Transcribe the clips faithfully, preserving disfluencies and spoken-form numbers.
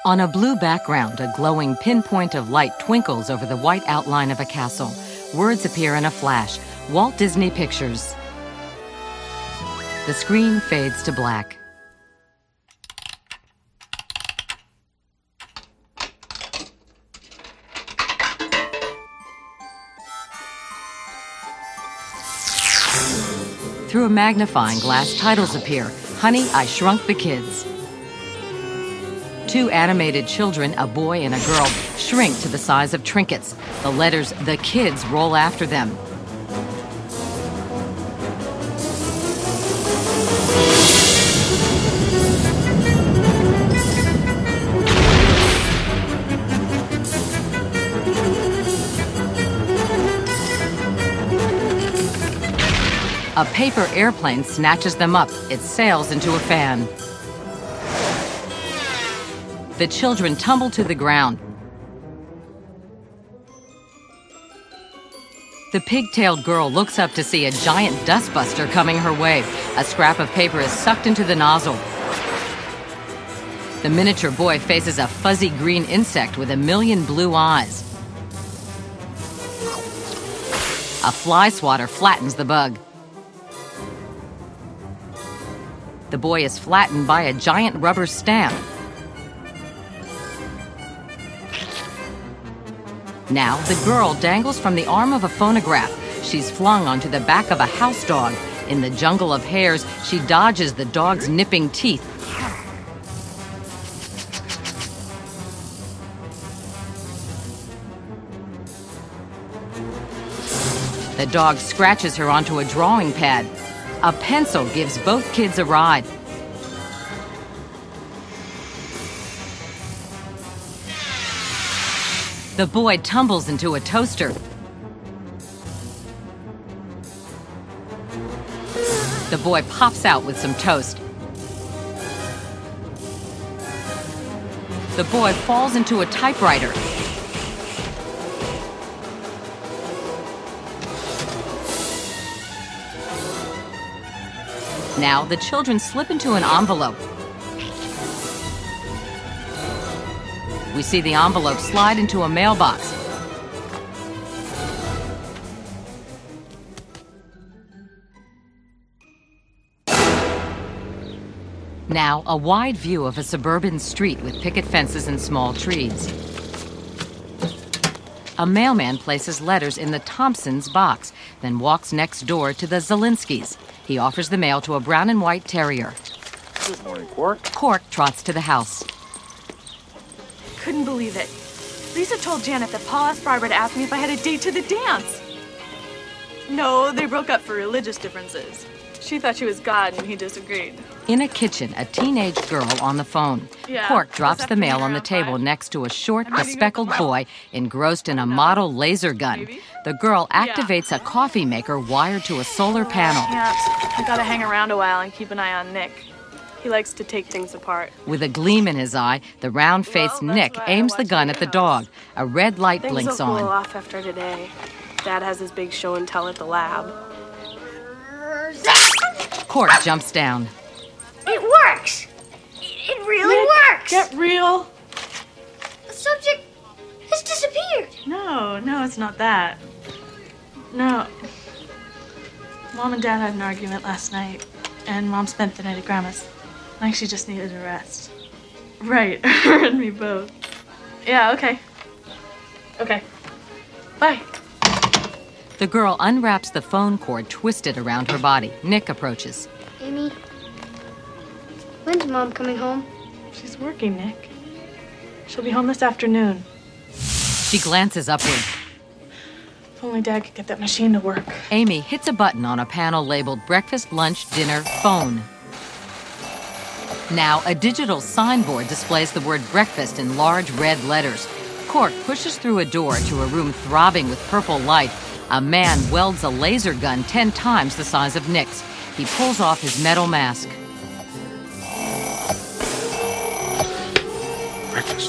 On a blue background, a glowing pinpoint of light twinkles over the white outline of a castle. Words appear in a flash. Walt Disney Pictures. The screen fades to black. Through a magnifying glass, titles appear. Honey, I Shrunk the Kids. Two animated children, a boy and a girl, shrink to the size of trinkets. The letters "The Kids" roll after them. A paper airplane snatches them up. It sails into a fan. The children tumble to the ground. The pigtailed girl looks up to see a giant dustbuster coming her way. A scrap of paper is sucked into the nozzle. The miniature boy faces a fuzzy green insect with a million blue eyes. A fly swatter flattens the bug. The boy is flattened by a giant rubber stamp. Now, the girl dangles from the arm of a phonograph. She's flung onto the back of a house dog. In the jungle of hairs, she dodges the dog's nipping teeth. The dog scratches her onto a drawing pad. A pencil gives both kids a ride. The boy tumbles into a toaster. The boy pops out with some toast. The boy falls into a typewriter. Now the children slip into an envelope. We see the envelope slide into a mailbox. Now, a wide view of a suburban street with picket fences and small trees. A mailman places letters in the Thompsons box, then walks next door to the Zelinskys. He offers the mail to a brown and white terrier. Good morning, Quark. Quark trots to the house. Couldn't believe it. Lisa told Janet that Paul asked Barbara to ask me if I had a date to the dance. No, they broke up for religious differences. She thought she was God and he disagreed. In a kitchen, a teenage girl on the phone. Yeah, Quark drops this the mail afternoon on the around table five. next to a short, I'm ready to go bespectacled tomorrow. boy engrossed in a model laser gun. Maybe. The girl Yeah. activates a coffee maker wired to a solar panel. Can't. I gotta hang around a while and keep an eye on Nick. He likes to take things apart. With a gleam in his eye, the round-faced Well, that's Nick why I aims the watch gun your at the house. dog. A red light Things blinks will cool on. off after today. Dad has his big show and tell at the lab. Quark jumps down. It works! It it really works! Get real. The subject has disappeared. No, no, it's not that. No. Mom and Dad had an argument last night, and Mom spent the night at Grandma's. I think she just needed a rest. Right, her and me both. Yeah, okay. Okay. Bye. The girl unwraps the phone cord twisted around her body. Nick approaches. Amy, when's Mom coming home? She's working, Nick. She'll be home this afternoon. She glances upward. If only Dad could get that machine to work. Amy hits a button on a panel labeled breakfast, lunch, dinner, phone. Now, a digital signboard displays the word breakfast in large red letters. Quark pushes through a door to a room throbbing with purple light. A man welds a laser gun ten times the size of Nick's. He pulls off his metal mask. Breakfast.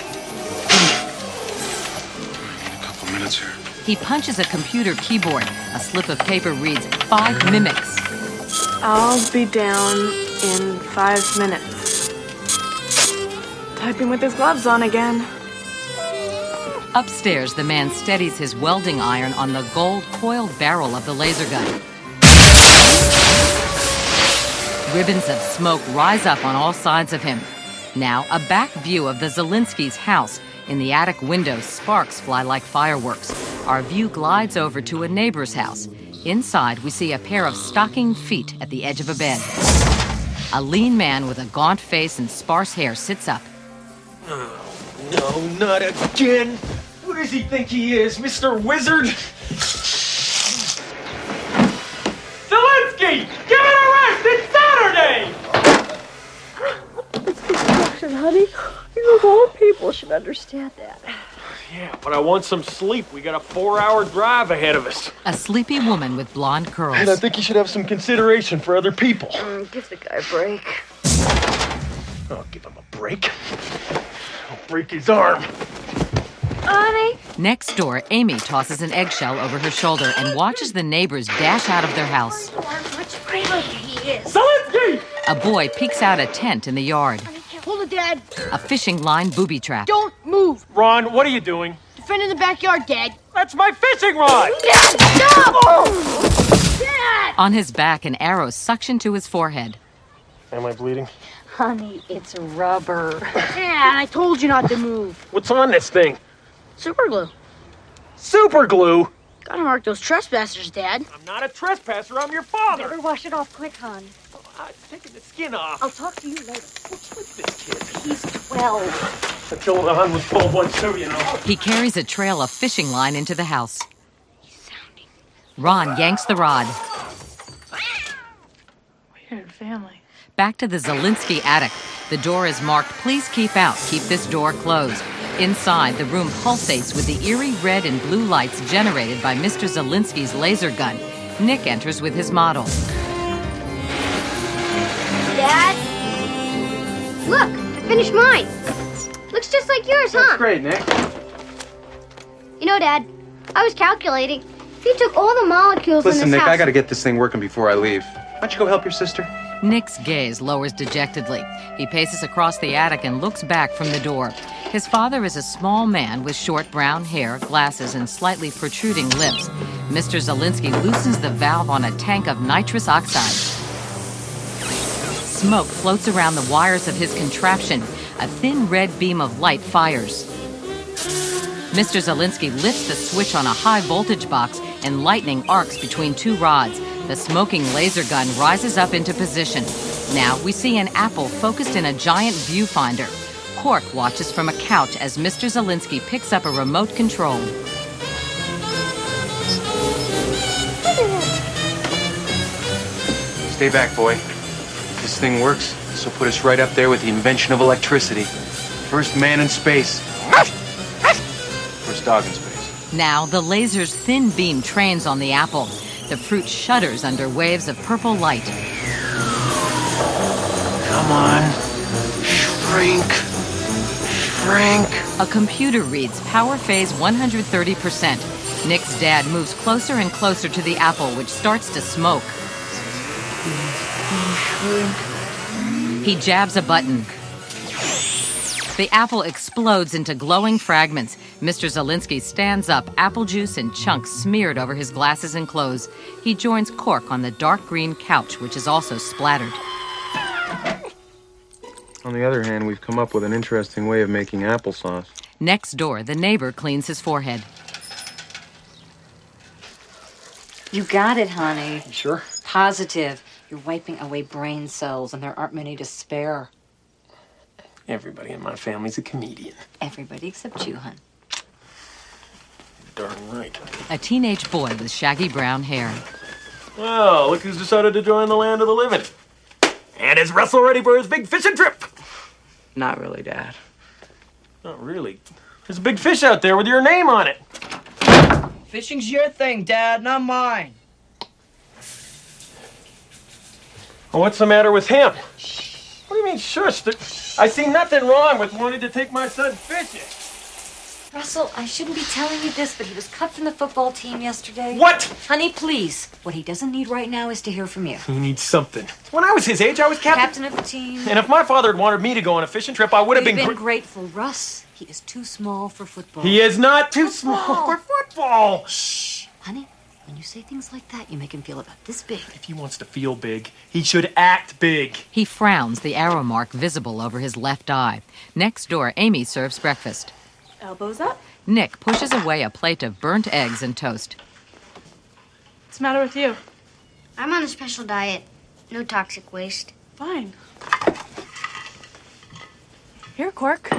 In a couple minutes here. He punches a computer keyboard. A slip of paper reads, five mimics. I'll be down in five minutes. Typing with his gloves on again. Upstairs, the man steadies his welding iron on the gold coiled barrel of the laser gun. Ribbons of smoke rise up on all sides of him. Now, a back view of the Zielinski's house. In the attic window, sparks fly like fireworks. Our view glides over to a neighbor's house. Inside, we see a pair of stocking feet at the edge of a bed. A lean man with a gaunt face and sparse hair sits up. Oh, no, not again. Who does he think he is, Mister Wizard? Zielinski! Give it a rest! It's Saturday! It's construction, honey. You of all people should understand that. Yeah, but I want some sleep. We got a four-hour drive ahead of us. A sleepy woman with blonde curls. And I think you should have some consideration for other people. Mm, give the guy a break. I'll give him a break. I'll break his arm. Honey? Next door, Amy tosses an eggshell over her shoulder and watches the neighbors dash out of their house. Much braver he is. Zielinski! A boy peeks out a tent in the yard. Hold it, Dad. A fishing line booby trap. Don't move. Ron, what are you doing? Defend in the backyard, Dad. That's my fishing rod! Dad, stop! Oh. Dad! On his back, an arrow suctioned to his forehead. Am I bleeding? Honey, it's rubber. Dad, I told you not to move. What's on this thing? Super glue. Super glue? Gotta mark those trespassers, Dad. I'm not a trespasser, I'm your father. Better wash it off quick, hon. Oh, I'm taking the skin off. I'll talk to you later. What's with this kid? He's twelve. Until the hun was twelve once too, you know. He carries a trail of fishing line into the house. He's sounding. Ron yanks the rod. Weird family. Back to the Zielinski attic. The door is marked, "Please keep out. Keep this door closed." Inside, the room pulsates with the eerie red and blue lights generated by Mister Zielinski's laser gun. Nick enters with his model. Dad? Look, I finished mine. Looks just like yours, huh? That's great, Nick. You know, Dad, I was calculating. If you took all the molecules in Listen, this Nick, house... I gotta get this thing working before I leave. Why don't you go help your sister? Nick's gaze lowers dejectedly. He paces across the attic and looks back from the door. His father is a small man with short brown hair, glasses, and slightly protruding lips. Mister Zielinski loosens the valve on a tank of nitrous oxide. Smoke floats around the wires of his contraption. A thin red beam of light fires. Mister Zielinski lifts the switch on a high voltage box and lightning arcs between two rods. The smoking laser gun rises up into position. Now we see an apple focused in a giant viewfinder. Cork watches from a couch as Mister Zielinski picks up a remote control. Stay back, boy. This thing works, this will put us right up there with the invention of electricity. First man in space. First dog in space. Now the laser's thin beam trains on the apple. The fruit shudders under waves of purple light. Come on. Shrink. Shrink. A computer reads power phase one hundred thirty percent. Nick's dad moves closer and closer to the apple, which starts to smoke. He jabs a button. The apple explodes into glowing fragments. Mister Zielinski stands up, apple juice and chunks smeared over his glasses and clothes. He joins Cork on the dark green couch, which is also splattered. On the other hand, we've come up with an interesting way of making applesauce. Next door, the neighbor cleans his forehead. You got it, honey. You sure? Positive. You're wiping away brain cells, and there aren't many to spare. Everybody in my family's a comedian. Everybody except you, hon. You're darn right. A teenage boy with shaggy brown hair. Well, look who's decided to join the land of the living. And is Russell ready for his big fishing trip? Not really, Dad. Not really. There's a big fish out there with your name on it. Fishing's your thing, Dad, not mine. Well, what's the matter with him? What do you mean, shush? There- I see nothing wrong with wanting to take my son fishing. Russell, I shouldn't be telling you this, but he was cut from the football team yesterday. What? Honey, please. What he doesn't need right now is to hear from you. He needs something. When I was his age, I was captain. Captain of the team. And if my father had wanted me to go on a fishing trip, I would have You've been... been gr- grateful. Russ, he is too small for football. He is not too Football. small for football. Shh. Honey, when you say things like that, you make him feel about this big. If he wants to feel big, he should act big. He frowns, the arrow mark visible over his left eye. Next door, Amy serves breakfast. Elbows up. Nick pushes away a plate of burnt eggs and toast. What's the matter with you? I'm on a special diet. No toxic waste. Fine. Here, Cork.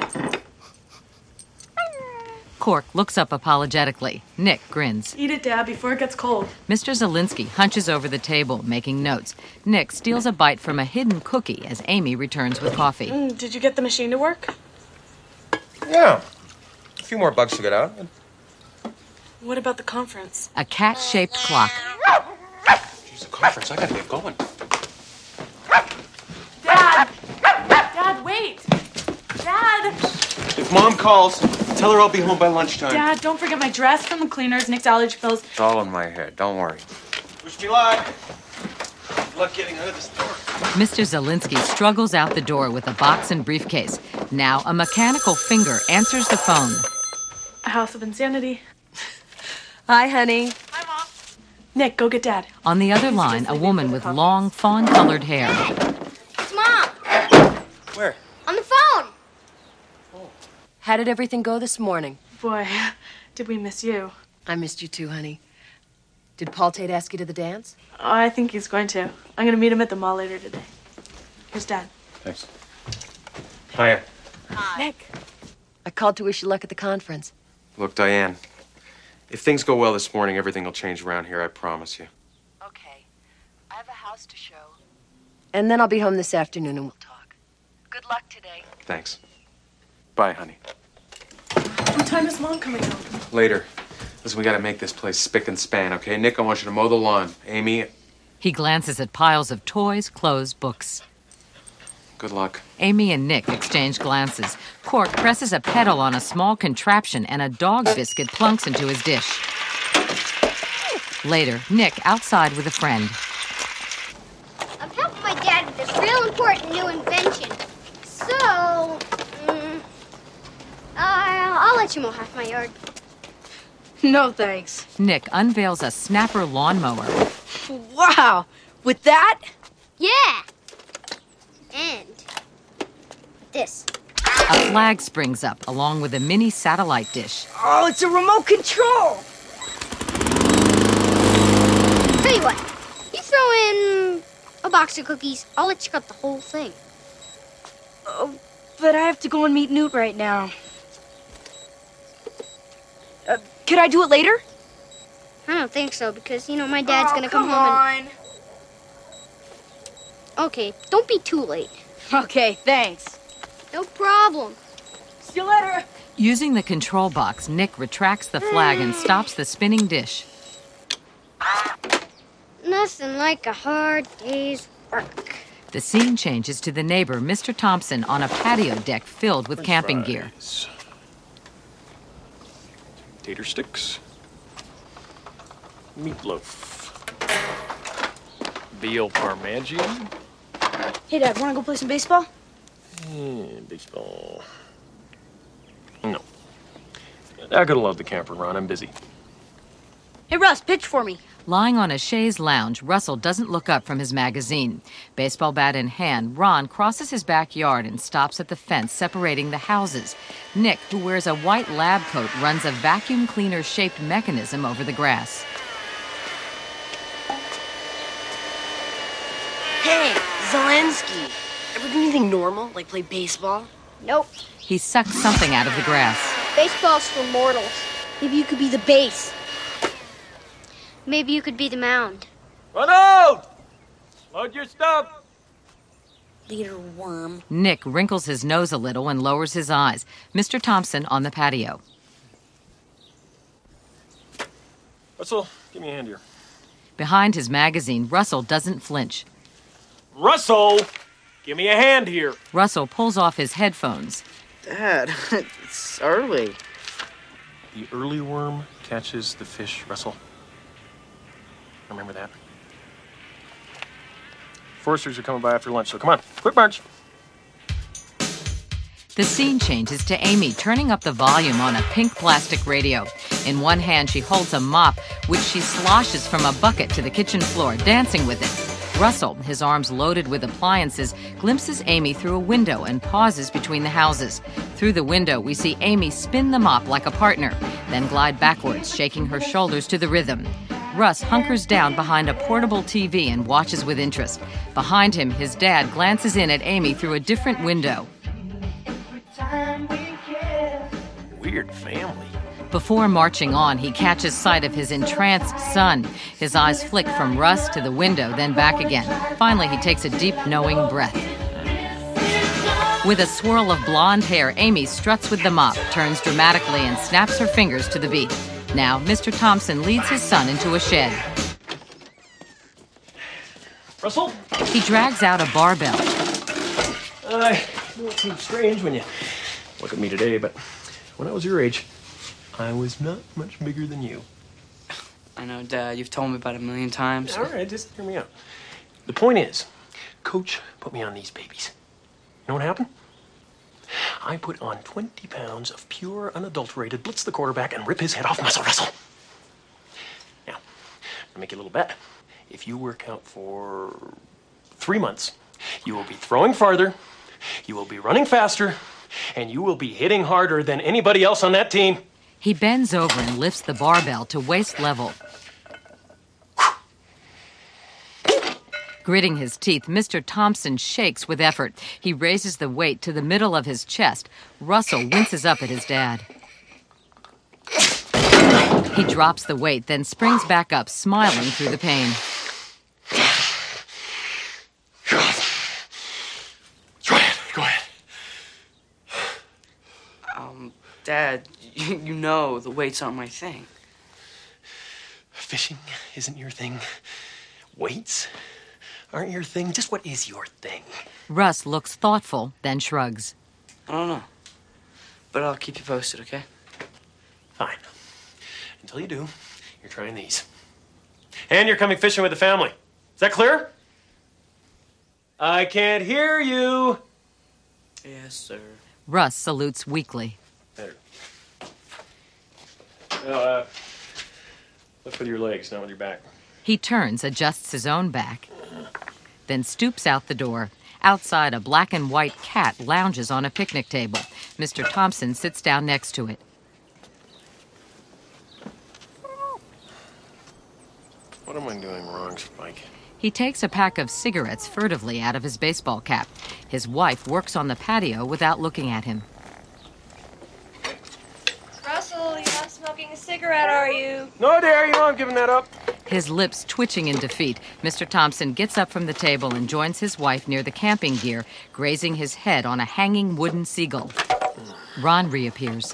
Cork looks up apologetically. Nick grins. Eat it, Dad, before it gets cold. Mister Zielinski hunches over the table, making notes. Nick steals a bite from a hidden cookie as Amy returns with coffee. Mm, did you get the machine to work? Yeah. A few more bugs to get out. What about the conference? A cat-shaped clock. Jeez, the conference. I gotta get going. Dad! Dad, wait! Dad! If Mom calls, tell her I'll be home by lunchtime. Dad, don't forget my dress from the cleaners, Nick's allergy pills. It's all in my head. Don't worry. Wish me luck. Good luck getting out of this door. Mister Zielinski struggles out the door with a box and briefcase. Now a mechanical finger answers the phone. A House of Insanity. Hi, honey. Hi, Mom. Nick, go get Dad. On the other line, a woman with long, fawn-colored hair. It's Mom. Where? On the phone. How did everything go this morning? Boy, did we miss you. I missed you too, honey. Did Paul Tate ask you to the dance? Oh, I think he's going to. I'm going to meet him at the mall later today. Here's Dad. Thanks. Hiya. Nick. I called to wish you luck at the conference. Look, Diane. If things go well this morning, everything will change around here, I promise you. Okay. I have a house to show. And then I'll be home this afternoon and we'll talk. Good luck today. Thanks. Bye, honey. What time is Mom coming home? Later. Listen, we gotta make this place spick and span, okay? Nick, I want you to mow the lawn. Amy, He glances at piles of toys, clothes, books. good luck. Amy and Nick exchange glances. Cork presses a pedal on a small contraption and a dog biscuit plunks into his dish. Later, Nick outside with a friend. I'm helping my dad with this real important new invention. So, mm, uh, I'll let you mow half my yard. No, thanks. Nick unveils a snapper lawnmower. Wow. With that? Yeah. And this. A flag springs up along with a mini satellite dish. Oh, it's a remote control. Tell you what, you throw in a box of cookies, I'll let you cut the whole thing. Oh, but I have to go and meet Newt right now. Uh, could I do it later? I don't think so, because, you know, my dad's oh, gonna come, come home on. and... Okay, don't be too late. Okay, thanks. No problem. See you later. Using the control box, Nick retracts the flag and stops the spinning dish. Nothing like a hard day's work. The scene changes to the neighbor, Mister Thompson, on a patio deck filled with camping gear. Tater sticks. Meatloaf. Veal parmesan. Hey, Dad, wanna go play some baseball? Mm, baseball. No. I gotta load the camper, Ron. I'm busy. Hey, Russ, pitch for me. Lying on a chaise lounge, Russell doesn't look up from his magazine. Baseball bat in hand, Ron crosses his backyard and stops at the fence separating the houses. Nick, who wears a white lab coat, runs a vacuum cleaner-shaped mechanism over the grass. Hey, Zelensky. Ever do anything normal, like play baseball? Nope. He sucks something out of the grass. Baseball's for mortals. Maybe you could be the base. Maybe you could be the mound. Run out! Load your stuff! Leader worm. Nick wrinkles his nose a little and lowers his eyes. Mister Thompson on the patio. Russell, give me a hand here. Behind his magazine, Russell doesn't flinch. Russell! Give me a hand here. Russell pulls off his headphones. Dad, it's early. The early worm catches the fish, Russell. Remember that. Foresters are coming by after lunch, so come on, quick march. The scene changes to Amy turning up the volume on a pink plastic radio. In one hand, she holds a mop, which she sloshes from a bucket to the kitchen floor, dancing with it. Russell, his arms loaded with appliances, glimpses Amy through a window and pauses between the houses. Through the window, we see Amy spin the mop like a partner, then glide backwards, shaking her shoulders to the rhythm. Russ hunkers down behind a portable T V and watches with interest. Behind him, his dad glances in at Amy through a different window. Weird family. Before marching on, he catches sight of his entranced son. His eyes flick from Russ to the window, then back again. Finally, he takes a deep, knowing breath. With a swirl of blonde hair, Amy struts with the mop, turns dramatically, and snaps her fingers to the beat. Now, Mister Thompson leads his son into a shed. Russell? He drags out a barbell. Uh, it seems strange when you look at me today, but when I was your age, I was not much bigger than you. I know, Dad. You've told me about it a million times. All right, just hear me out. The point is, Coach put me on these babies. You know what happened? I put on twenty pounds of pure, unadulterated, blitz the quarterback and rip his head off muscle wrestle. Now, I'll make you a little bet. If you work out for three months, you will be throwing farther, you will be running faster, and you will be hitting harder than anybody else on that team. He bends over and lifts the barbell to waist level. Gritting his teeth, Mister Thompson shakes with effort. He raises the weight to the middle of his chest. Russell winces up at his dad. He drops the weight, then springs back up, smiling through the pain. Try it. Go ahead. Um, Dad, you, you know the weights aren't my thing. Fishing isn't your thing. Weights aren't your thing. Just what is your thing? Russ looks thoughtful, then shrugs. I don't know. But I'll keep you posted, okay? Fine. Until you do, you're trying these. And you're coming fishing with the family. Is that clear? I can't hear you. Yes, sir. Russ salutes weakly. Better. Well, uh, look with your legs, not with your back. He turns, adjusts his own back, then stoops out the door. Outside, a black and white cat lounges on a picnic table. Mister Thompson sits down next to it. What am I doing wrong, Spike? He takes a pack of cigarettes furtively out of his baseball cap. His wife works on the patio without looking at him. Russell, you're not smoking a cigarette, are you? No, dear, you know I'm giving that up. His lips twitching in defeat, Mister Thompson gets up from the table and joins his wife near the camping gear, grazing his head on a hanging wooden seagull. Ron reappears.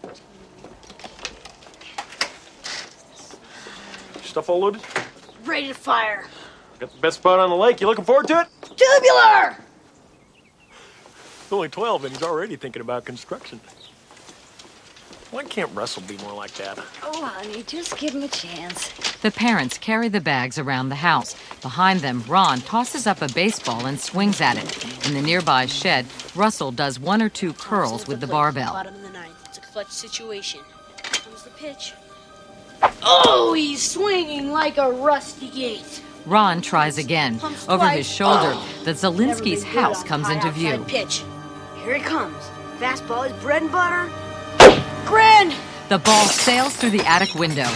Stuff all loaded? Ready to fire. Got the best spot on the lake. You looking forward to it? Tubular! He's only twelve and he's already thinking about construction. Why can't Russell be more like that? Oh, honey, just give him a chance. The parents carry the bags around the house. Behind them, Ron tosses up a baseball and swings at it. In the nearby shed, Russell does one or two curls with the barbell. Bottom of the ninth. It's a clutch situation. Here comes the pitch. Oh, he's swinging like a rusty gate. Ron tries again. Over his shoulder, the Zielinski's house comes into view. Pitch. Here it comes. Fastball is bread and butter. Grand! The ball sails through the attic window.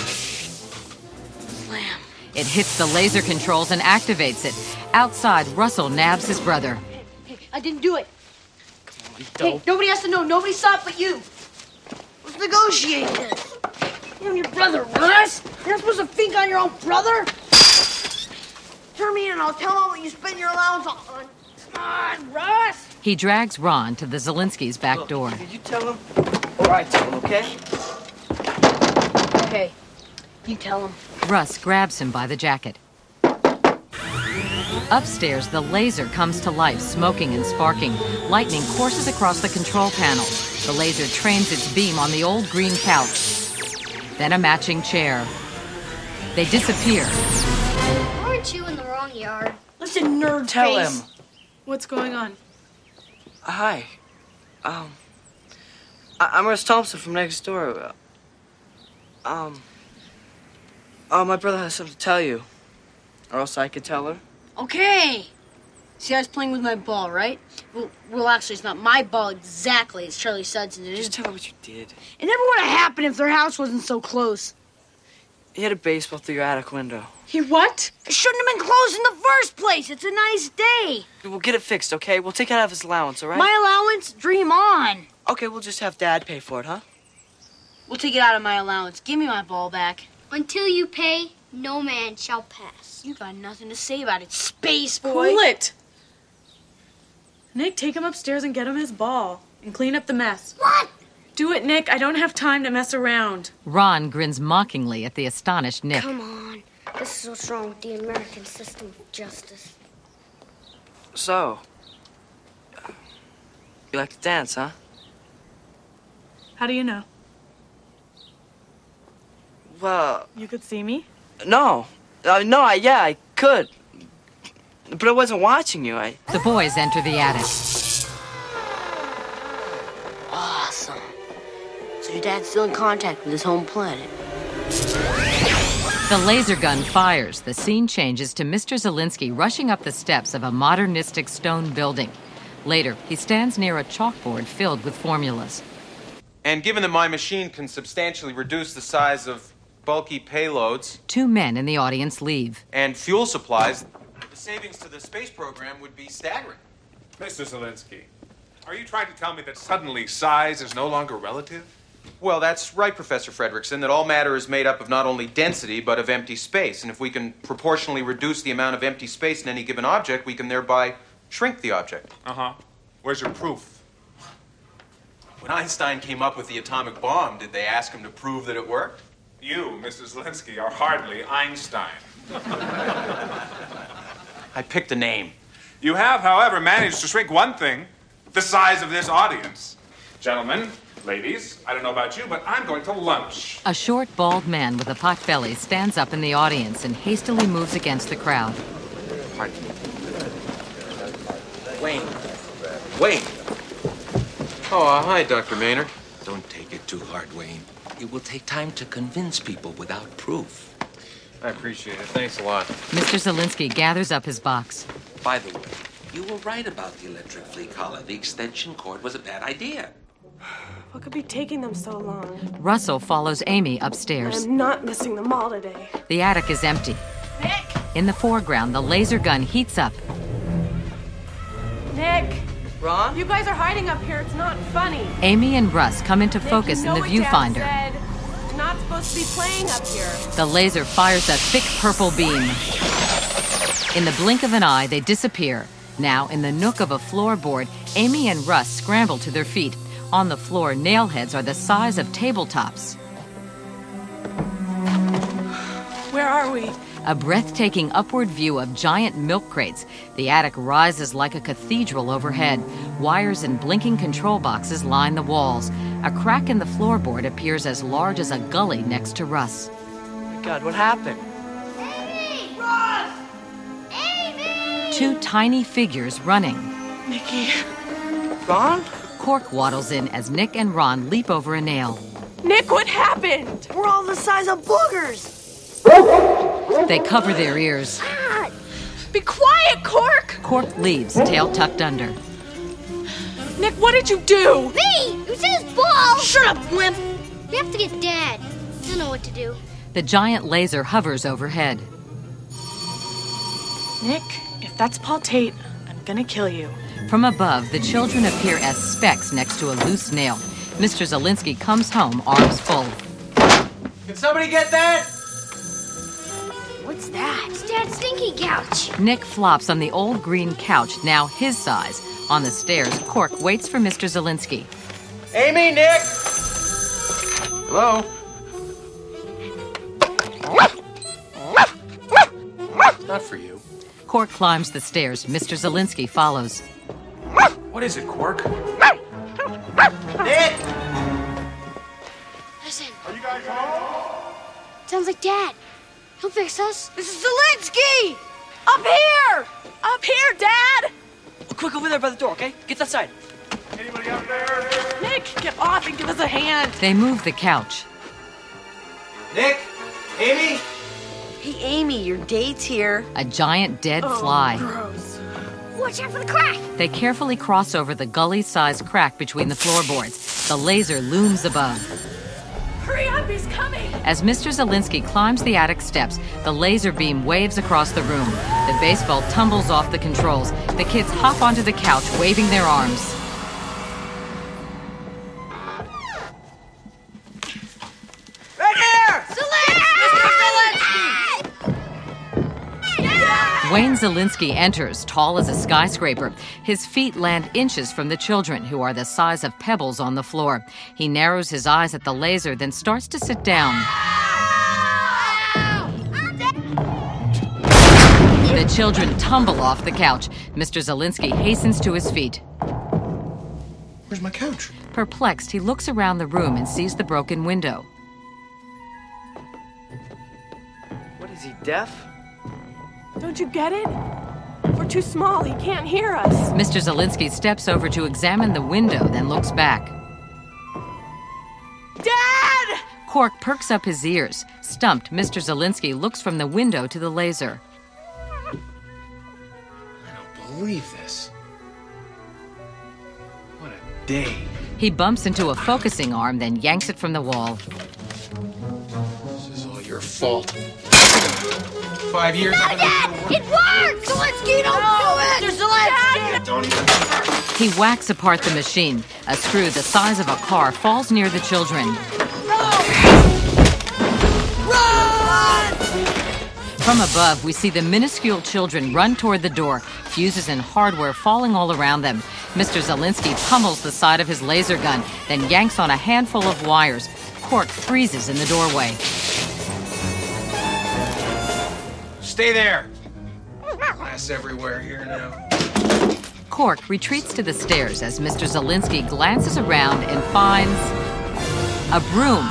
Slam. It hits the laser controls and activates it. Outside, Russell nabs his brother. Hey, I didn't do it. Come on, Hey, dope. nobody has to know. Nobody saw it but you. Let's negotiate this. You're your brother, Russ. You're not supposed to think on your own brother. Turn me in and I'll tell him what you spend your allowance on. Come on, Russ. He drags Ron to the Zielinski's back Look, door. Did you tell him? Or I tell him, okay? Okay, you tell him. Russ grabs him by the jacket. Upstairs, the laser comes to life, smoking and sparking. Lightning courses across the control panel. The laser trains its beam on the old green couch. then a matching chair. They disappear. Aren't you in the wrong yard? Listen, nerd Tell face. him. What's going on? Hi. Um, I- I'm Russ Thompson from next door. Um, oh, my brother has something to tell you. Or else I could tell her. Okay. See, I was playing with my ball, right? Well, well, actually, it's not my ball exactly. It's Charlie Sudson's. It Just is. tell her what you did. It never would have happened if their house wasn't so close. He hit a baseball through your attic window. He what? It shouldn't have been closed in the first place. It's a nice day. We'll get it fixed, okay? We'll take it out of his allowance, all right? My allowance? Dream on. Okay, we'll just have Dad pay for it, huh? We'll take it out of my allowance. Give me my ball back. Until you pay, no man shall pass. You got nothing to say about it, space boy. Cool it. Nick, take him upstairs and get him his ball. And clean up the mess. What? Do it, Nick. I don't have time to mess around. Ron grins mockingly at the astonished Nick. Come on. This is what's wrong with the American system of justice. So, you like to dance, huh? How do you know? Well, You could see me? no. Uh, no, I, yeah, I could. But I wasn't watching you. I. The boys enter the attic. Awesome. So your dad's still in contact with his home planet. The laser gun fires. The scene changes to Mister Zielinski rushing up the steps of a modernistic stone building. Later, he stands near a chalkboard filled with formulas. And given that my machine can substantially reduce the size of bulky payloads Two men in the audience leave. and fuel supplies, the savings to the space program would be staggering. Mister Zielinski, are you trying to tell me that suddenly size is no longer relative? Well, that's right, Professor Fredrickson, that all matter is made up of not only density, but of empty space. And if we can proportionally reduce the amount of empty space in any given object, we can thereby shrink the object. Uh-huh. Where's your proof? When Einstein came up with the atomic bomb, did they ask him to prove that it worked? You, Mister Zielinski, are hardly Einstein. I picked a name. You have, however, managed to shrink one thing, the size of this audience. Gentlemen, ladies, I don't know about you, but I'm going to lunch. A short, bald man with a pot belly stands up in the audience and hastily moves against the crowd. Pardon me. Wayne. Wayne. Oh, uh, hi, Doctor Maynard. Don't take it too hard, Wayne. It will take time to convince people without proof. I appreciate it. Thanks a lot. Mister Zielinski gathers up his box. By the way, you were right about the electric flea collar. The extension cord was a bad idea. What could be taking them so long? Russell follows Amy upstairs. I'm not missing them all today. The attic is empty. Nick! In the foreground, the laser gun heats up. Nick! Ron? You guys are hiding up here. It's not funny. Amy and Russ come into Nick, focus you know in the what Dad viewfinder. said. You're not supposed to be playing up here. The laser fires a thick purple beam. In the blink of an eye, they disappear. Now, in the nook of a floorboard, Amy and Russ scramble to their feet. On the floor, nail heads are the size of tabletops. Where are we? A breathtaking upward view of giant milk crates. The attic rises like a cathedral overhead. Wires and blinking control boxes line the walls. A crack in the floorboard appears as large as a gully next to Russ. Oh my God, what happened? Amy! Ross! Amy! Two tiny figures running. Nicky. Ron? Cork waddles in as Nick and Ron leap over a nail. Nick, what happened? We're all the size of boogers. They cover their ears. Ah, Be quiet, Cork! Cork leaves, tail tucked under. Nick, what did you do? Me! It was his ball! shut up, wimp. We have to get Dad. He'll know what to do. The giant laser hovers overhead. Nick, if that's Paul Tate, I'm gonna kill you. From above, the children appear as specks next to a loose nail. Mister Zielinski comes home, arms full. Can somebody get that? What's that? It's Dad's stinky couch. Nick flops on the old green couch, now his size. On the stairs, Cork waits for Mister Zielinski. Amy, Nick! Hello? It's not for you. Cork climbs the stairs. Mister Zielinski follows. What is it, Quark? Nick! Listen. Are you guys home? fix us. This is Zelensky! Up here! Up here, Dad! Quick, over there by the door, okay? Get that side. Anybody up there? Nick, get off and give us a hand. They move the couch. Nick? Amy? Hey, Amy, your date's here. A giant dead fly. Gross. Watch out for the crack. They carefully cross over the gully-sized crack between the floorboards. The laser looms above. Hurry up, he's coming! As Mister Zelensky climbs the attic steps, the laser beam waves across the room. The baseball tumbles off the controls. The kids hop onto the couch, waving their arms. Right here! Zelensky! Wayne Zelensky enters, tall as a skyscraper. His feet land inches from the children, who are the size of pebbles on the floor. He narrows his eyes at the laser, then starts to sit down. The children tumble off the couch. Mister Zelensky hastens to his feet. Where's my couch? Perplexed, he looks around the room and sees the broken window. What is he, deaf? Don't you get it? We're too small. He can't hear us. Mister Zelensky steps over to examine the window, then looks back. Dad! Cork perks up his ears. Stumped, Mister Zelensky looks from the window to the laser. I don't believe this. What a day. He bumps into a focusing arm, then yanks it from the wall. This is all your fault. Five years No, I've been Dad! looking It works! Zelensky, don't do it! Mister Zelensky! Don't even. He whacks apart the machine. A screw the size of a car falls near the children. Run! From above, we see the minuscule children run toward the door, fuses and hardware falling all around them. Mister Zelensky pummels the side of his laser gun, then yanks on a handful of wires. Cork freezes in the doorway. Stay there. Glass everywhere here now. Cork retreats to the stairs as Mister Zelensky glances around and finds a broom.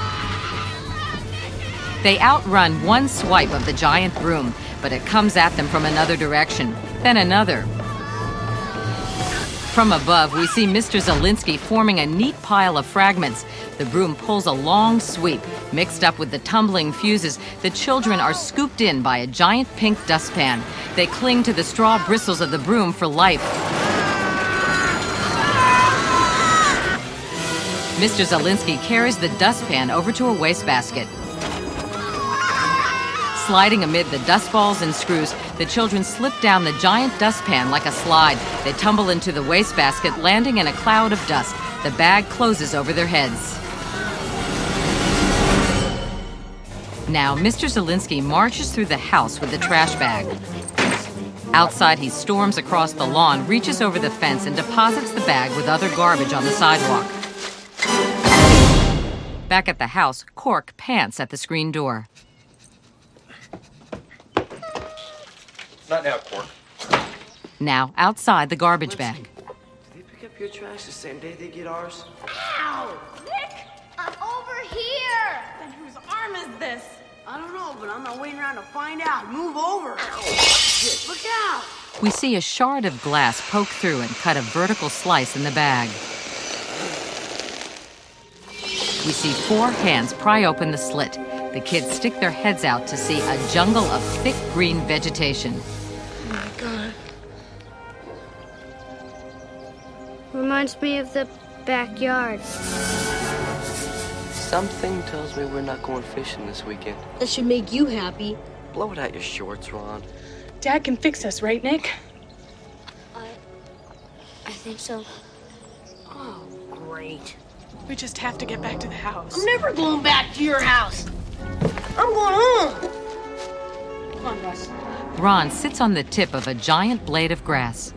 They outrun one swipe of the giant broom, but it comes at them from another direction, then another. From above, we see Mister Zelensky forming a neat pile of fragments. The broom pulls a long sweep. Mixed up with the tumbling fuses, the children are scooped in by a giant pink dustpan. They cling to the straw bristles of the broom for life. Mister Zelensky carries the dustpan over to a wastebasket. Sliding amid the dust balls and screws, the children slip down the giant dustpan like a slide. They tumble into the wastebasket, landing in a cloud of dust. The bag closes over their heads. Now, Mister Zelensky marches through the house with the trash bag. Outside, he storms across the lawn, reaches over the fence, and deposits the bag with other garbage on the sidewalk. Back at the house, Cork pants at the screen door. Not now, Cork. Now, outside the garbage bag. Did they pick up your trash the same day they get ours? Ow! Nick! I'm over here! Then whose arm is this? I don't know, but I'm not waiting around to find out. Move over. Shit, look out! We see a shard of glass poke through and cut a vertical slice in the bag. We see four hands pry open the slit. The kids stick their heads out to see a jungle of thick green vegetation. Oh my god. Reminds me of the backyard. Something tells me we're not going fishing this weekend. That should make you happy. Blow it out your shorts, Ron. Dad can fix us, right, Nick? I... I think so. Oh, great. We just have to get back to the house. I'm never going back to your house. I'm going home. Come on, Russ. Ron sits on the tip of a giant blade of grass.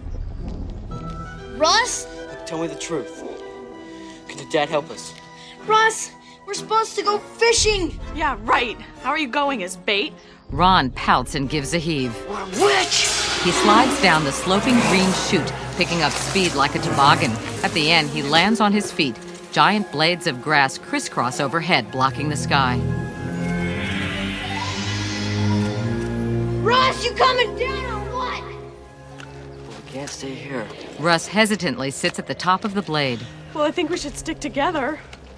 Russ? Tell me the truth. Could the dad help us? Russ, we're supposed to go fishing. Yeah, right. How are you going, as bait? Ron pouts and gives a heave. What a witch! He slides down the sloping green chute, picking up speed like a toboggan. At the end, he lands on his feet. Giant blades of grass crisscross overhead, blocking the sky. Russ, you coming down or what? We can't stay here. Russ hesitantly sits at the top of the blade. Well, I think we should stick together.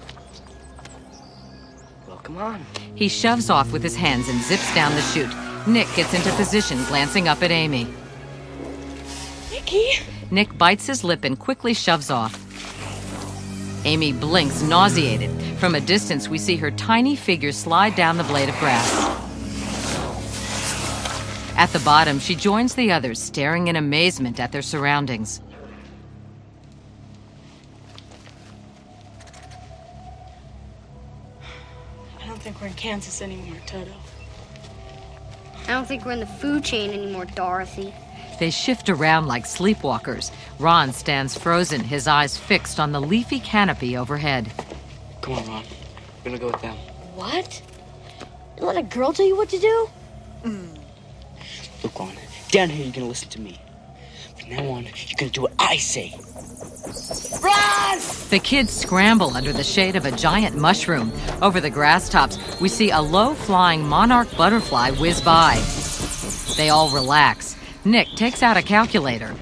Well, come on. He shoves off with his hands and zips down the chute. Nick gets into position, glancing up at Amy. Nicky? Nick bites his lip and quickly shoves off. Amy blinks, nauseated. From a distance, we see her tiny figure slide down the blade of grass. At the bottom, she joins the others, staring in amazement at their surroundings. I don't think we're in Kansas anymore, Toto. I don't think we're in the food chain anymore, Dorothy. They shift around like sleepwalkers. Ron stands frozen, his eyes fixed on the leafy canopy overhead. Come on, Ron. We're gonna go with them. What? You let a girl tell you what to do? Look, Ron. Down here, you're gonna listen to me. From now on, you're gonna do what I say. Run! The kids scramble under the shade of a giant mushroom. Over the grass tops, we see a low-flying monarch butterfly whiz by. They all relax. Nick takes out a calculator.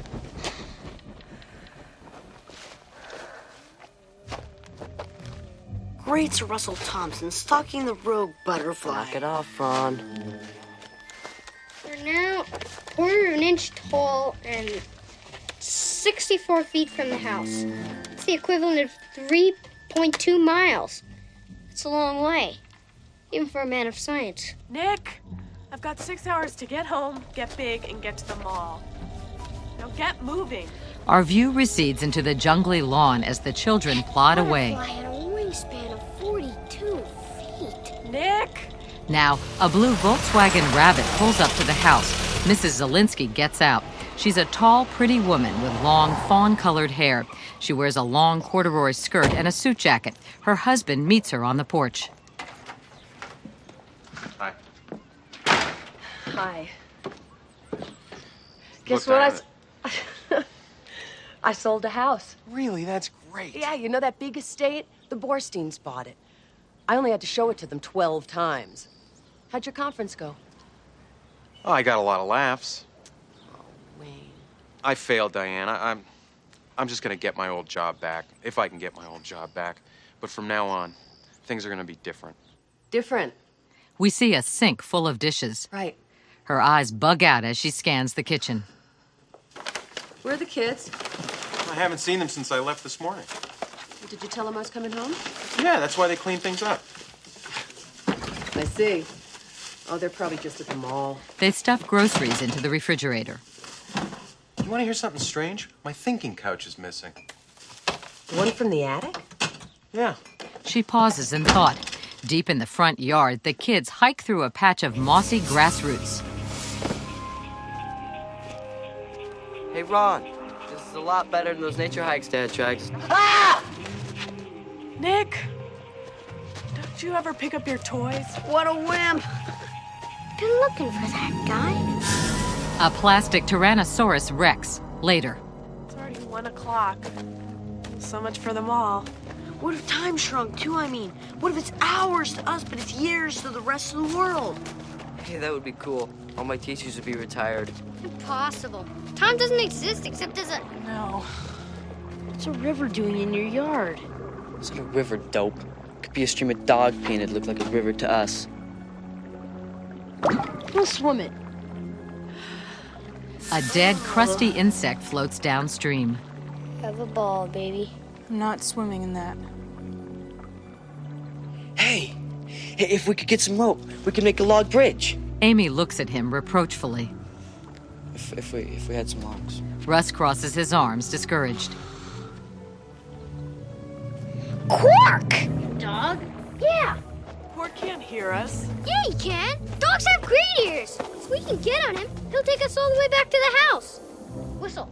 Great Sir Russell Thompson stalking the rogue butterfly. Knock it off, Ron. We're now a quarter of an inch tall and sixty-four feet from the house. It's the equivalent of three point two miles. It's a long way, even for a man of science. Nick, I've got six hours to get home, get big, and get to the mall. Now get moving. Our view recedes into the jungly lawn as the children plod away. Butterfly had a wingspan of forty-two feet. Nick! Now, a blue Volkswagen Rabbit pulls up to the house. Missus Zielinski gets out. She's a tall, pretty woman with long, fawn-colored hair. She wears a long corduroy skirt and a suit jacket. Her husband meets her on the porch. Hi. Hi. Guess Look, what I... Diana. s- I sold a house. Really? That's great. Yeah, you know that big estate? The Borsteins bought it. I only had to show it to them twelve times. How'd your conference go? Oh, I got a lot of laughs. Wayne. I failed, Diana. I'm, I'm just gonna get my old job back, if I can get my old job back. But from now on, things are gonna be different. Different. We see a sink full of dishes. Right. Her eyes bug out as she scans the kitchen. Where are the kids? I haven't seen them since I left this morning. Did you tell them I was coming home? Yeah, that's why they clean things up. I see. Oh, they're probably just at the mall. They stuff groceries into the refrigerator. You want to hear something strange? My thinking couch is missing. The one from the attic? Yeah. She pauses in thought. Deep in the front yard, the kids hike through a patch of mossy grass roots. Hey, Ron. This is a lot better than those nature hikes Dad tracks. Ah! Nick! Don't you ever pick up your toys? What a wimp! Been looking for that guy. A plastic Tyrannosaurus Rex. Later. It's already one o'clock. So much for the mall. What if time shrunk too, I mean? What if it's hours to us, but it's years to the rest of the world? Hey, that would be cool. All my teachers would be retired. Impossible. Time doesn't exist except as a... No. What's a river doing in your yard? It's not a river, dope. Could be a stream of dog pee and it'd look like a river to us. We'll swim it. A dead, crusty insect floats downstream. Have a ball, baby. I'm not swimming in that. Hey! Hey, if we could get some rope, we could make a log bridge. Amy looks at him reproachfully. If, if we if we had some logs. Russ crosses his arms, discouraged. Quark! Dog? Yeah. Quark can't hear us. Yeah, he can. Dogs have great ears. If we can get on him, he'll take us all the way back to the house. Whistle.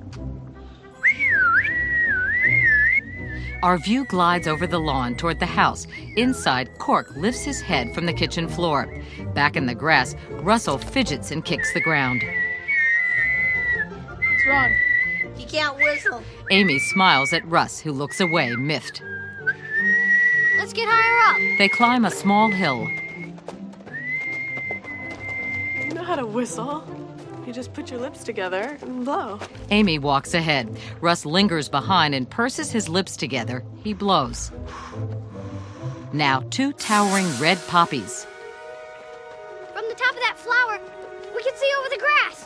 Our view glides over the lawn toward the house. Inside, Cork lifts his head from the kitchen floor. Back in the grass, Russell fidgets and kicks the ground. What's wrong? He can't whistle. Amy smiles at Russ, who looks away, miffed. Let's get higher up. They climb a small hill. You know how to whistle. You just put your lips together and blow. Amy walks ahead. Russ lingers behind and purses his lips together. He blows. Now, two towering red poppies. From the top of that flower, we can see over the grass.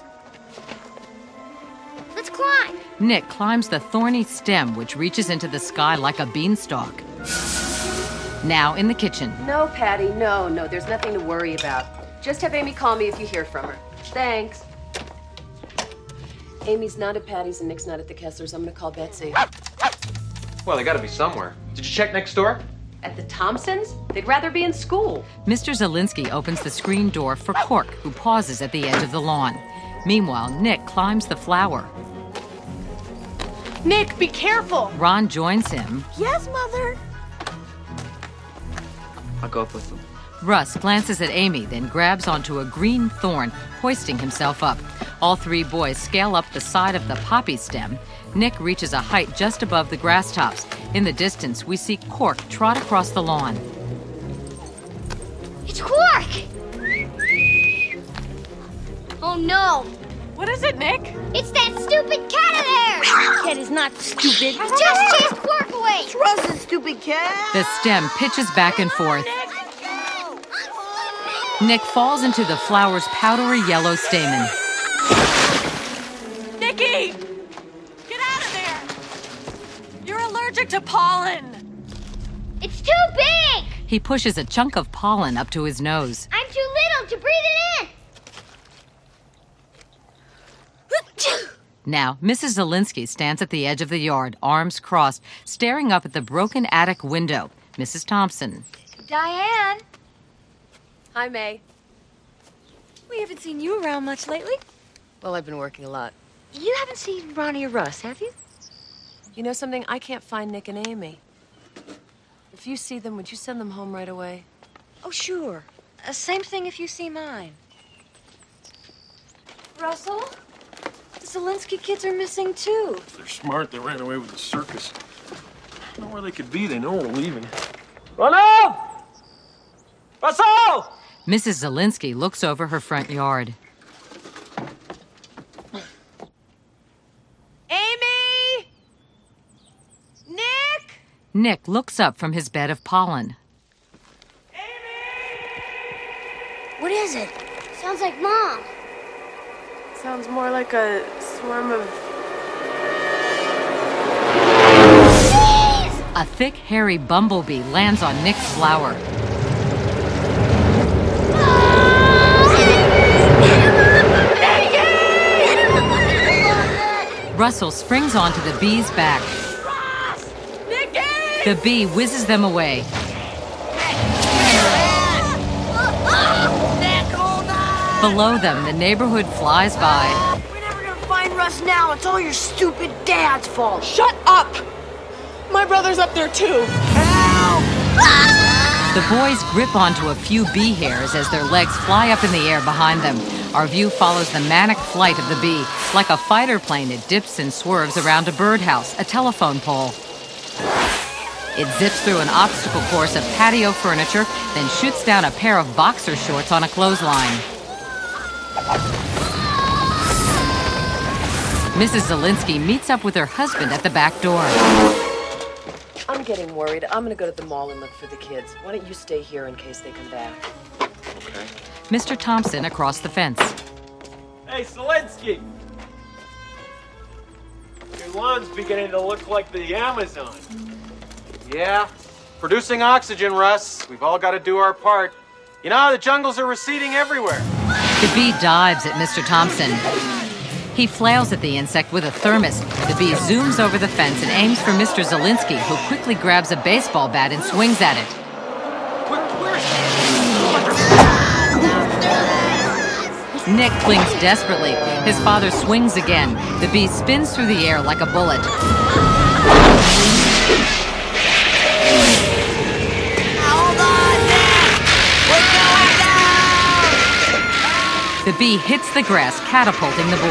Let's climb. Nick climbs the thorny stem, which reaches into the sky like a beanstalk. Now in the kitchen. No, Patty, no, no, there's nothing to worry about. Just have Amy call me if you hear from her. Thanks. Amy's not at Patty's and Nick's not at the Kesslers. I'm gonna call Betsy. Well, they gotta be somewhere. Did you check next door? At the Thompsons? They'd rather be in school. Mister Zielinski opens the screen door for Cork, who pauses at the edge of the lawn. Meanwhile, Nick climbs the flower. Nick, be careful. Ron joins him. Yes, Mother. I'll go up with them. Russ glances at Amy, then grabs onto a green thorn, hoisting himself up. All three boys scale up the side of the poppy stem. Nick reaches a height just above the grass tops. In the distance, we see Cork trot across the lawn. It's Quark! Oh no! What is it, Nick? It's that stupid cat of theirs! Cat is not stupid. I just chased Quark away! Trust the stupid cat! The stem pitches back and forth. Nick falls into the flower's powdery yellow stamen. Nicky! Get out of there! You're allergic to pollen! It's too big! He pushes a chunk of pollen up to his nose. I'm too little to breathe it in! Now, Missus Zielinski stands at the edge of the yard, arms crossed, staring up at the broken attic window. Missus Thompson. Diane! Hi, May. We haven't seen you around much lately. Well, I've been working a lot. You haven't seen Ronnie or Russ, have you? You know something? I can't find Nick and Amy. If you see them, would you send them home right away? Oh, sure. Uh, same thing if you see mine. Russell? The Zielinski kids are missing, too. They're smart. They ran away with the circus. I don't know where they could be. They know we're leaving. Ronald! Russell! Missus Zielinski looks over her front yard. Amy! Nick! Nick looks up from his bed of pollen. What is it? Sounds like Mom. Sounds more like a swarm of... A thick, hairy bumblebee lands on Nick's flower. Russell springs onto the bee's back. Nicky! The bee whizzes them away. Below them, the neighborhood flies by. We're never gonna find Russ now. It's all your stupid dad's fault. Shut up! My brother's up there, too. The boys grip onto a few bee hairs as their legs fly up in the air behind them. Our view follows the manic flight of the bee. Like a fighter plane, it dips and swerves around a birdhouse, a telephone pole. It zips through an obstacle course of patio furniture, then shoots down a pair of boxer shorts on a clothesline. Missus Zielinski meets up with her husband at the back door. I'm getting worried. I'm gonna go to the mall and look for the kids. Why don't you stay here in case they come back? Okay. Mister Thompson across the fence. Hey, Zielinski! Your lawn's beginning to look like the Amazon. Yeah. Producing oxygen, Russ. We've all got to do our part. You know, the jungles are receding everywhere. The bee dives at Mister Thompson. He flails at the insect with a thermos. The bee zooms over the fence and aims for Mister Zielinski, who quickly grabs a baseball bat and swings at it. Nick clings desperately. His father swings again. The bee spins through the air like a bullet. The bee hits the grass, catapulting the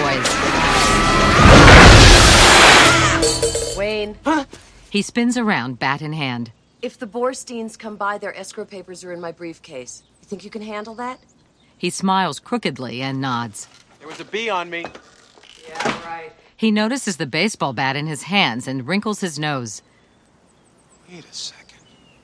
boys. Wayne. He spins around, bat in hand. If the Borsteins come by, their escrow papers are in my briefcase. You think you can handle that? He smiles crookedly and nods. There was a bee on me. Yeah, right. He notices the baseball bat in his hands and wrinkles his nose. Wait a second.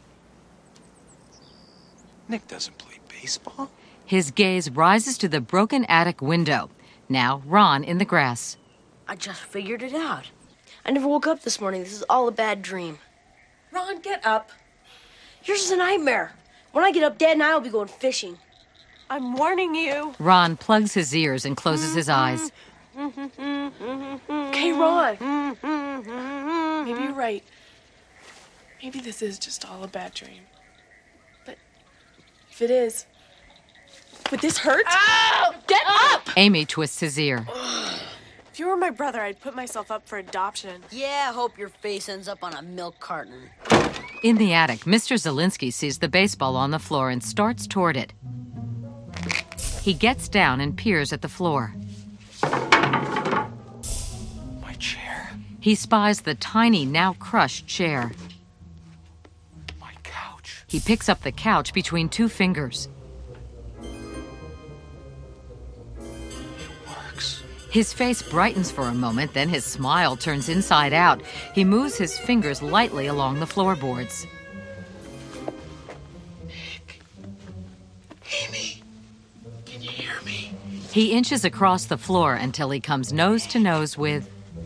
Nick doesn't play baseball. His gaze rises to the broken attic window. Now, Ron in the grass. I just figured it out. I never woke up this morning. This is all a bad dream. Ron, get up. Yours is a nightmare. When I get up, Dad and I will be going fishing. I'm warning you. Ron plugs his ears and closes his eyes. Okay, Ron. Maybe you're right. Maybe this is just all a bad dream. But if it is, would this hurt? Ow! Get up! Amy twists his ear. If you were my brother, I'd put myself up for adoption. Yeah, I hope your face ends up on a milk carton. In the attic, Mister Zielinski sees the baseball on the floor and starts toward it. He gets down and peers at the floor. My chair. He spies the tiny, now crushed chair. My couch. He picks up the couch between two fingers. His face brightens for a moment, then his smile turns inside out. He moves his fingers lightly along the floorboards. Nick. Amy. Can you hear me? He inches across the floor until he comes nose to nose with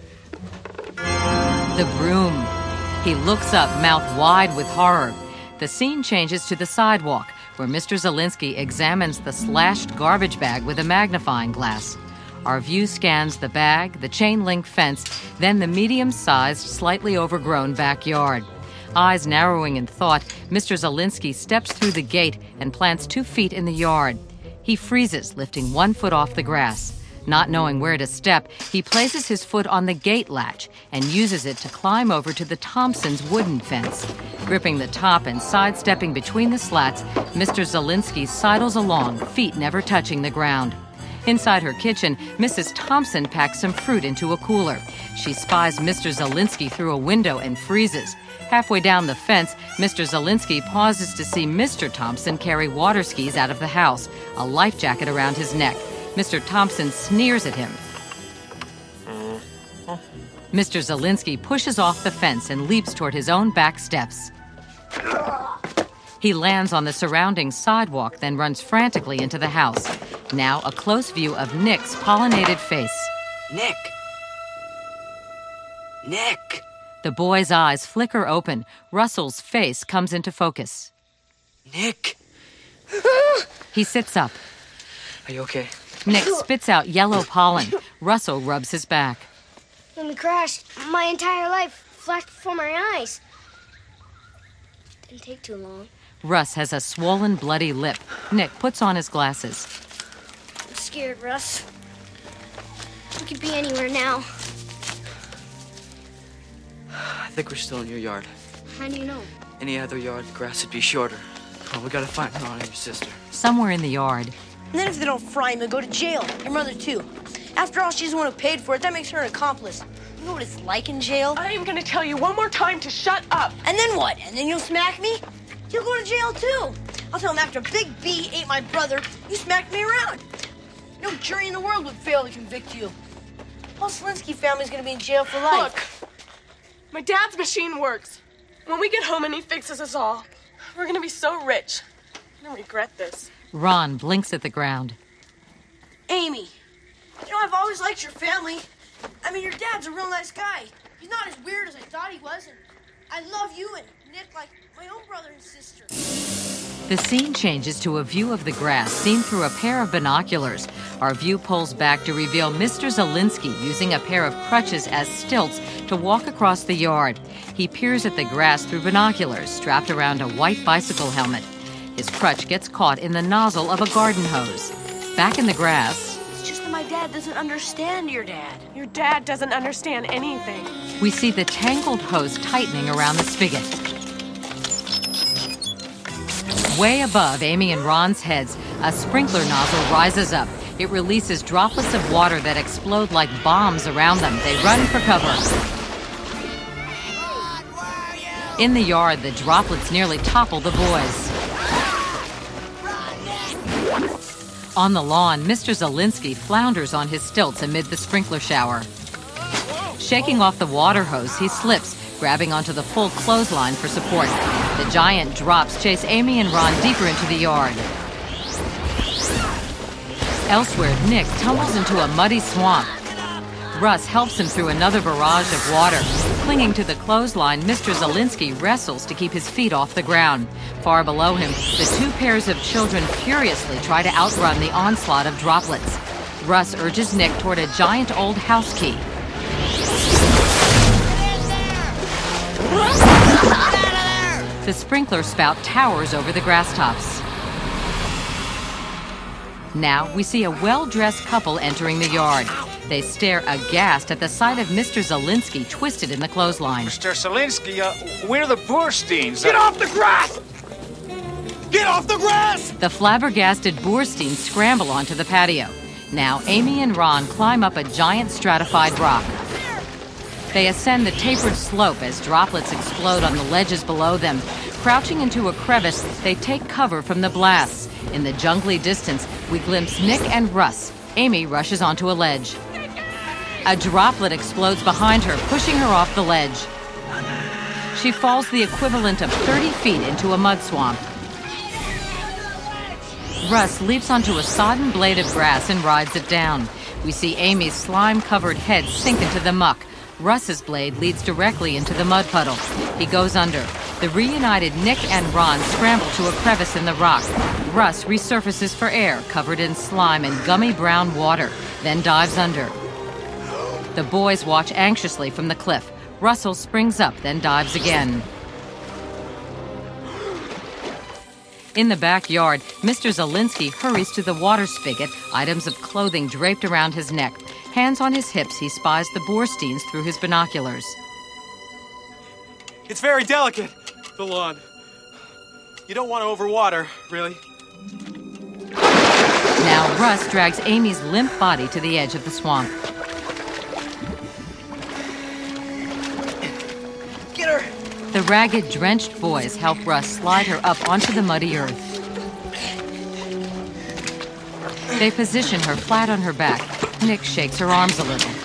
the broom. He looks up, mouth wide with horror. The scene changes to the sidewalk, where Mister Zielinski examines the slashed garbage bag with a magnifying glass. Our view scans the bag, the chain-link fence, then the medium-sized, slightly overgrown backyard. Eyes narrowing in thought, Mister Zielinski steps through the gate and plants two feet in the yard. He freezes, lifting one foot off the grass. Not knowing where to step, he places his foot on the gate latch and uses it to climb over to the Thompsons' wooden fence. Gripping the top and sidestepping between the slats, Mister Zielinski sidles along, feet never touching the ground. Inside her kitchen, Missus Thompson packs some fruit into a cooler. She spies Mister Zielinski through a window and freezes. Halfway down the fence, Mister Zielinski pauses to see Mister Thompson carry water skis out of the house, a life jacket around his neck. Mister Thompson sneers at him. Mister Zielinski pushes off the fence and leaps toward his own back steps. He lands on the surrounding sidewalk, then runs frantically into the house. Now, a close view of Nick's pollinated face. Nick! Nick! The boy's eyes flicker open. Russell's face comes into focus. Nick! He sits up. Are you okay? Nick spits out yellow pollen. Russell rubs his back. When we crashed, my entire life flashed before my eyes. Didn't take too long. Russ has a swollen, bloody lip. Nick puts on his glasses. I'm scared, Russ. We could be anywhere now. I think we're still in your yard. How do you know? Any other yard, the grass would be shorter. Well, we gotta find Ron and your sister. Somewhere in the yard. And then if they don't fry him, they'll go to jail. Your mother, too. After all, she's the one who paid for it. That makes her an accomplice. You know what it's like in jail? I am gonna tell you one more time to shut up. And then what? And then you'll smack me? You'll go to jail, too. I'll tell him after Big B ate my brother, you smacked me around. No jury in the world would fail to convict you. The whole Zielinski family's gonna be in jail for life. Look, my dad's machine works. When we get home and he fixes us all, we're gonna be so rich. I'm gonna regret this. Ron blinks at the ground. Amy, you know, I've always liked your family. I mean, your dad's a real nice guy. He's not as weird as I thought he was, and I love you and Nick like my own brother and sister. The scene changes to a view of the grass seen through a pair of binoculars. Our view pulls back to reveal Mister Zielinski using a pair of crutches as stilts to walk across the yard. He peers at the grass through binoculars strapped around a white bicycle helmet. His crutch gets caught in the nozzle of a garden hose. Back in the grass, It's just that my dad doesn't understand your dad. Your dad doesn't understand anything. we see the tangled hose tightening around the spigot. Way above Amy and Ron's heads, a sprinkler nozzle rises up. It releases droplets of water that explode like bombs around them. They run for cover. In the yard, the droplets nearly topple the boys. On the lawn, Mister Zelinsky flounders on his stilts amid the sprinkler shower. Shaking off the water hose, he slips, grabbing onto the full clothesline for support. The giant drops chase Amy and Ron deeper into the yard. Elsewhere, Nick tumbles into a muddy swamp. Russ helps him through another barrage of water. Clinging to the clothesline, Mister Zelinsky wrestles to keep his feet off the ground. Far below him, the two pairs of children furiously try to outrun the onslaught of droplets. Russ urges Nick toward a giant old house key. The sprinkler spout towers over the grass tops. Now we see a well-dressed couple entering the yard. They stare aghast at the sight of Mister Zelinsky twisted in the clothesline. Mister Zelinsky, uh, we're the Boorsteins. Get off the grass! Get off the grass! The flabbergasted Boorsteins scramble onto the patio. Now Amy and Ron climb up a giant stratified rock. They ascend the tapered slope as droplets explode on the ledges below them. Crouching into a crevice, they take cover from the blasts. In the jungly distance, we glimpse Nick and Russ. Amy rushes onto a ledge. A droplet explodes behind her, pushing her off the ledge. She falls the equivalent of thirty feet into a mud swamp. Russ leaps onto a sodden blade of grass and rides it down. We see Amy's slime-covered head sink into the muck. Russ's blade leads directly into the mud puddle. He goes under. The reunited Nick and Ron scramble to a crevice in the rock. Russ resurfaces for air, covered in slime and gummy brown water, then dives under. The boys watch anxiously from the cliff. Russell springs up, then dives again. In the backyard, Mister Zelinsky hurries to the water spigot, items of clothing draped around his neck. Hands on his hips, he spies the Boorsteins through his binoculars. It's very delicate, the lawn. You don't want to overwater, really. Now Russ drags Amy's limp body to the edge of the swamp. Get her! The ragged, drenched boys help Russ slide her up onto the muddy earth. They position her flat on her back. Nick shakes her arms a little.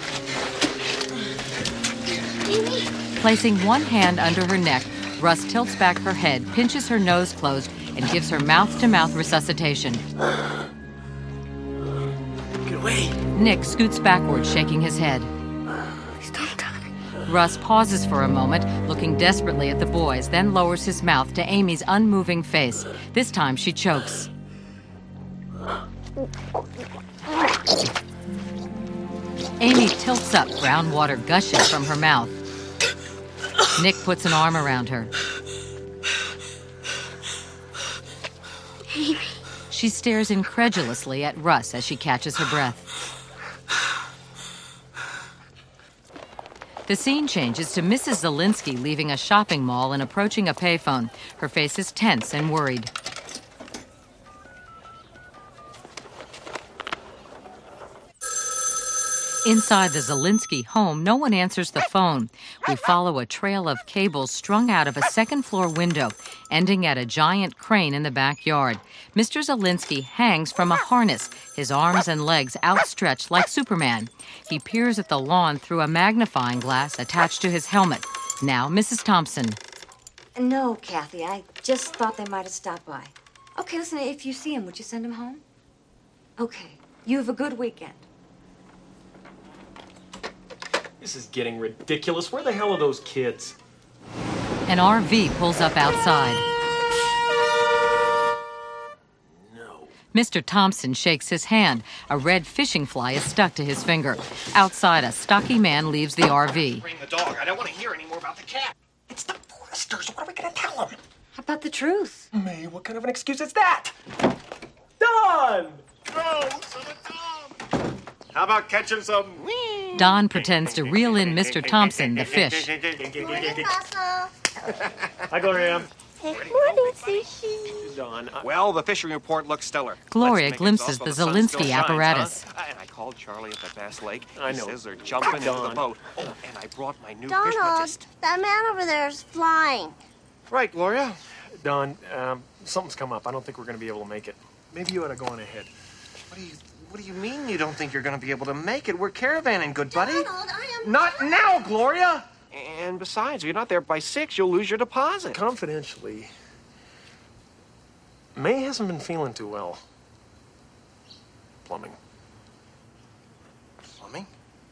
Placing one hand under her neck, Russ tilts back her head, pinches her nose closed, and gives her mouth-to-mouth resuscitation. Get away! Nick scoots backward, shaking his head. Russ pauses for a moment, looking desperately at the boys, then lowers his mouth to Amy's unmoving face. This time she chokes. Amy tilts up, brown water gushing from her mouth. Nick puts an arm around her. Amy. She stares incredulously at Russ as she catches her breath. The scene changes to Missus Zelinsky leaving a shopping mall and approaching a payphone. Her face is tense and worried. Inside the Zelinsky home, no one answers the phone. We follow a trail of cables strung out of a second-floor window, ending at a giant crane in the backyard. Mister Zelinsky hangs from a harness, his arms and legs outstretched like Superman. He peers at the lawn through a magnifying glass attached to his helmet. Now, Missus Thompson. No, Kathy, I just thought they might have stopped by. Okay, listen, if you see him, would you send him home? Okay, you have a good weekend. This is getting ridiculous. Where the hell are those kids? An R V pulls up outside. No. Mister Thompson shakes his hand. A red fishing fly is stuck to his finger. Outside, a stocky man leaves the R V. Bring the dog. I don't want to hear any more about the cat. It's the Forresters. What are we going to tell them? How about the truth? May, what kind of an excuse is that? Done! No, son of Tom. How about catching some... Don pretends to reel in Mister Thompson, the fish. Hi, Gloria. Morning, fishy. Don. I... Well, the fishing report looks stellar. Gloria glimpses the Zelinsky apparatus. Huh? And I called Charlie at the Bass Lake. I He know. says they're jumping into Don. the boat. Oh, and I brought my new fish Donald, hypnotist. that man over there is flying. Right, Gloria. Don, um, something's come up. I don't think we're going to be able to make it. Maybe you ought to go on ahead. What do you What do you mean you don't think you're going to be able to make it? We're caravanning, good buddy. Donald, I am... Not now, Gloria! And besides, if you're not there by six, you'll lose your deposit. Confidentially, May hasn't been feeling too well. Plumbing. Plumbing?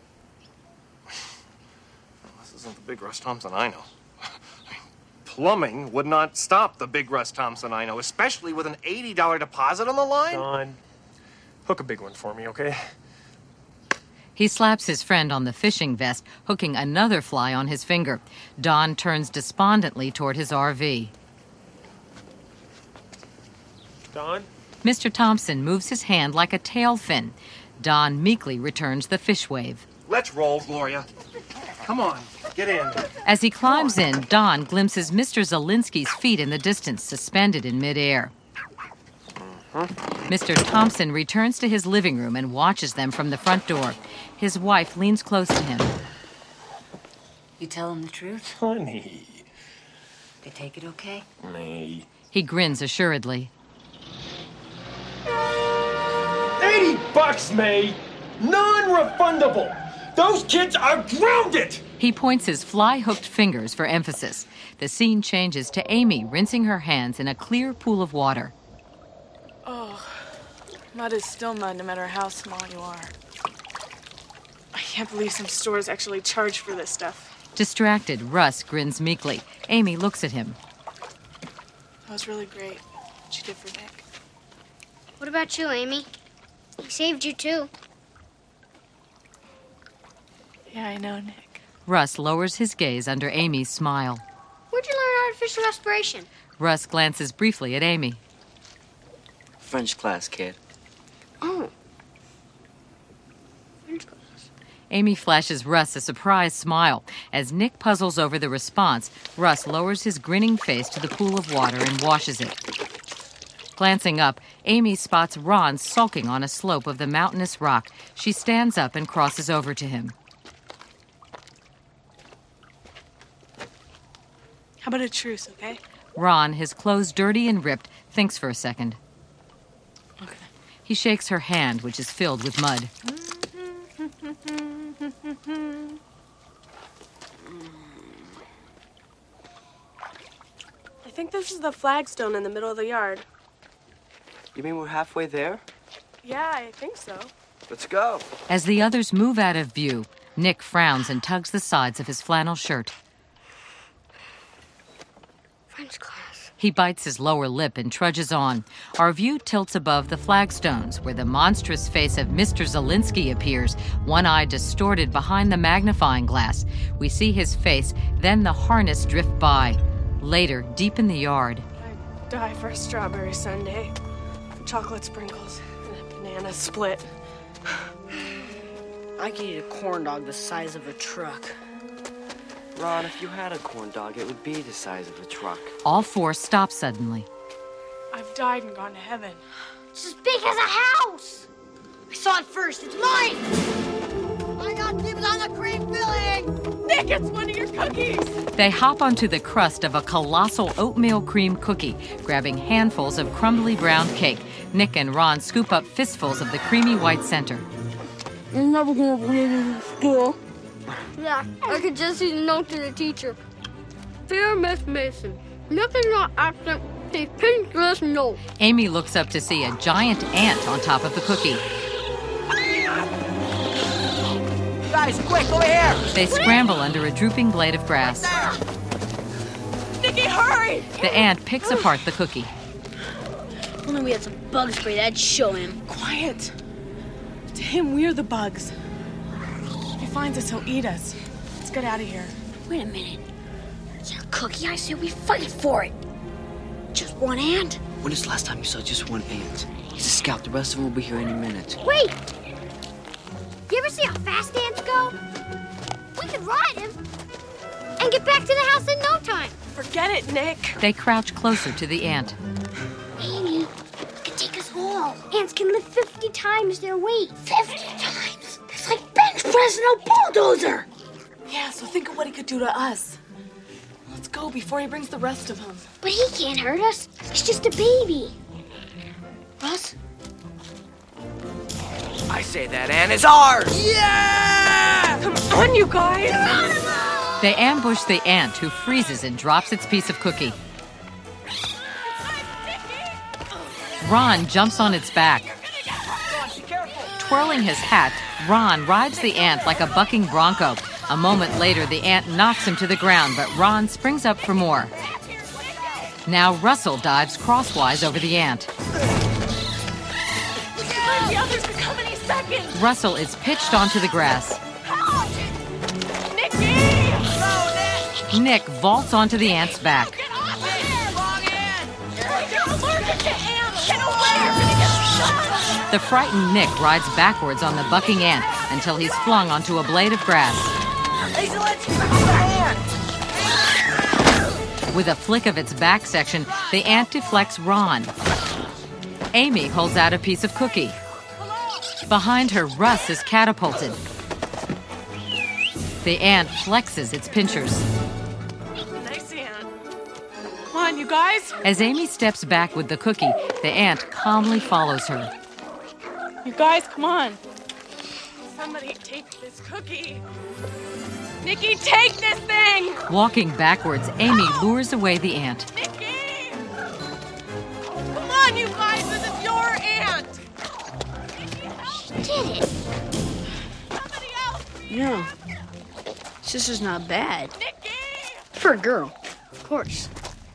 Well, this isn't the big Russ Thompson I know. I mean, plumbing would not stop the big Russ Thompson I know, especially with an eighty dollar deposit on the line. Don, hook a big one for me, okay? He slaps his friend on the fishing vest, hooking another fly on his finger. Don turns despondently toward his R V. Don? Mister Thompson moves his hand like a tail fin. Don meekly returns the fish wave. Let's roll, Gloria. Come on, get in. As he climbs in, Don glimpses Mister Zielinski's feet in the distance, suspended in midair. Mister Thompson returns to his living room and watches them from the front door. His wife leans close to him. You tell him the truth? Honey. They take it okay? May. He grins assuredly. eighty bucks, May! Non-refundable! Those kids are grounded! He points his fly-hooked fingers for emphasis. The scene changes to Amy rinsing her hands in a clear pool of water. Oh, mud is still mud no matter how small you are. I can't believe some stores actually charge for this stuff. Distracted, Russ grins meekly. Amy looks at him. That was really great what you did for Nick. What about you, Amy? He saved you, too. Yeah, I know, Nick. Russ lowers his gaze under Amy's smile. Where'd you learn artificial respiration? Russ glances briefly at Amy. French class, kid. Oh. Amy flashes Russ a surprised smile. As Nick puzzles over the response, Russ lowers his grinning face to the pool of water and washes it. Glancing up, Amy spots Ron sulking on a slope of the mountainous rock. She stands up and crosses over to him. How about a truce, okay? Ron, his clothes dirty and ripped, thinks for a second. Okay. He shakes her hand, which is filled with mud. I think this is the flagstone in the middle of the yard. You mean we're halfway there? Yeah, I think so. Let's go. As the others move out of view, Nick frowns and tugs the sides of his flannel shirt. French class. He bites his lower lip and trudges on. Our view tilts above the flagstones, where the monstrous face of Mister Zielinski appears, one eye distorted behind the magnifying glass. We see his face, then the harness drift by. Later, deep in the yard. I'd die for a strawberry sundae, chocolate sprinkles, and a banana split. I could eat a corn dog the size of a truck. Ron, if you had a corn dog, it would be the size of a truck. All four stop suddenly. I've died and gone to heaven. It's as big as a house! I saw it first. It's mine! I got dibs on the cream filling! Nick, it's one of your cookies! They hop onto the crust of a colossal oatmeal cream cookie, grabbing handfuls of crumbly brown cake. Nick and Ron scoop up fistfuls of the creamy white center. You're never gonna believe it in school. Yeah, I could just see the note to the teacher. Dear Miss Mason, nothing not absent, a pink dress note. Amy looks up to see a giant ant on top of the cookie. Guys, quick, over here! They scramble under a drooping blade of grass. Nicky, hurry! The ant picks apart the cookie. Only we had some bug spray, that'd show him. Quiet. To him, we're the bugs. If he finds us, he'll eat us. Let's get out of here. Wait a minute. It's our cookie. I say we fight for it. Just one ant? When is the last time you saw just one ant? He's a scout. The rest of them will be here any minute. Wait! You ever see how fast ants go? We could ride him and get back to the house in no time. Forget it, Nick. They crouch closer to the ant. Amy, it could take us all. Ants can lift fifty times their weight. fifty times? That's like bench pressing a bulldozer. Yeah, so think of what he could do to us. Let's go before he brings the rest of them. But he can't hurt us. He's just a baby. Russ? I say that ant is ours! Yeah! Come on, you guys! They ambush the ant, who freezes and drops its piece of cookie. Ron jumps on its back. Twirling his hat, Ron rides the ant like a bucking bronco. A moment later, the ant knocks him to the ground, but Ron springs up for more. Now Russell dives crosswise over the ant. The others are coming any second. Russell is pitched onto the grass. Nicky! Nick vaults onto the ant's back. Get off of there! Wrong ant! You're allergic to ants! Get away! You're gonna get shot! The frightened Nick rides backwards on the bucking ant until he's flung onto a blade of grass. Lisa, let's get the ant! With a flick of its back section, the ant deflects Ron. Amy holds out a piece of cookie. Behind her, Russ is catapulted. The ant flexes its pinchers. Nice ant. Come on, you guys. As Amy steps back with the cookie, the ant calmly follows her. You guys, come on. Somebody take this cookie. Nicky, take this thing! Walking backwards, Amy lures away the ant. Nicky! Come on, you guys, this is your ant! Did it? No. Sister's not bad. For a girl, of course.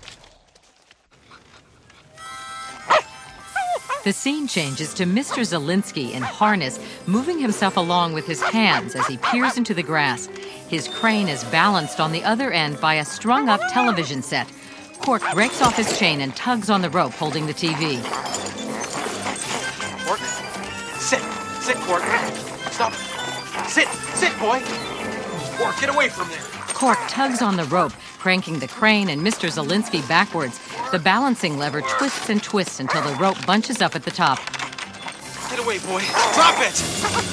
The scene changes to Mister Zielinski in harness, moving himself along with his hands as he peers into the grass. His crane is balanced on the other end by a strung-up television set. Cork breaks off his chain and tugs on the rope holding the T V. Cork, sit. Sit, Cork. Stop. Sit. Sit, boy. Cork, get away from there. Cork tugs on the rope, cranking the crane and Mister Zielinski backwards. The balancing lever twists and twists until the rope bunches up at the top. Get away, boy. Drop it!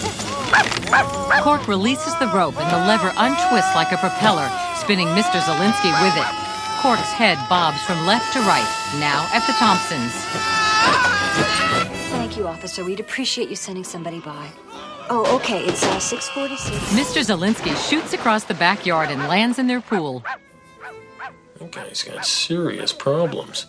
Cork releases the rope and the lever untwists like a propeller, spinning Mister Zielinski with it. Cork's head bobs from left to right, now at the Thompsons. Thank you, officer. We'd appreciate you sending somebody by. Oh, okay. It's uh, six forty-six. Mister Zielinski shoots across the backyard and lands in their pool. That guy's got serious problems.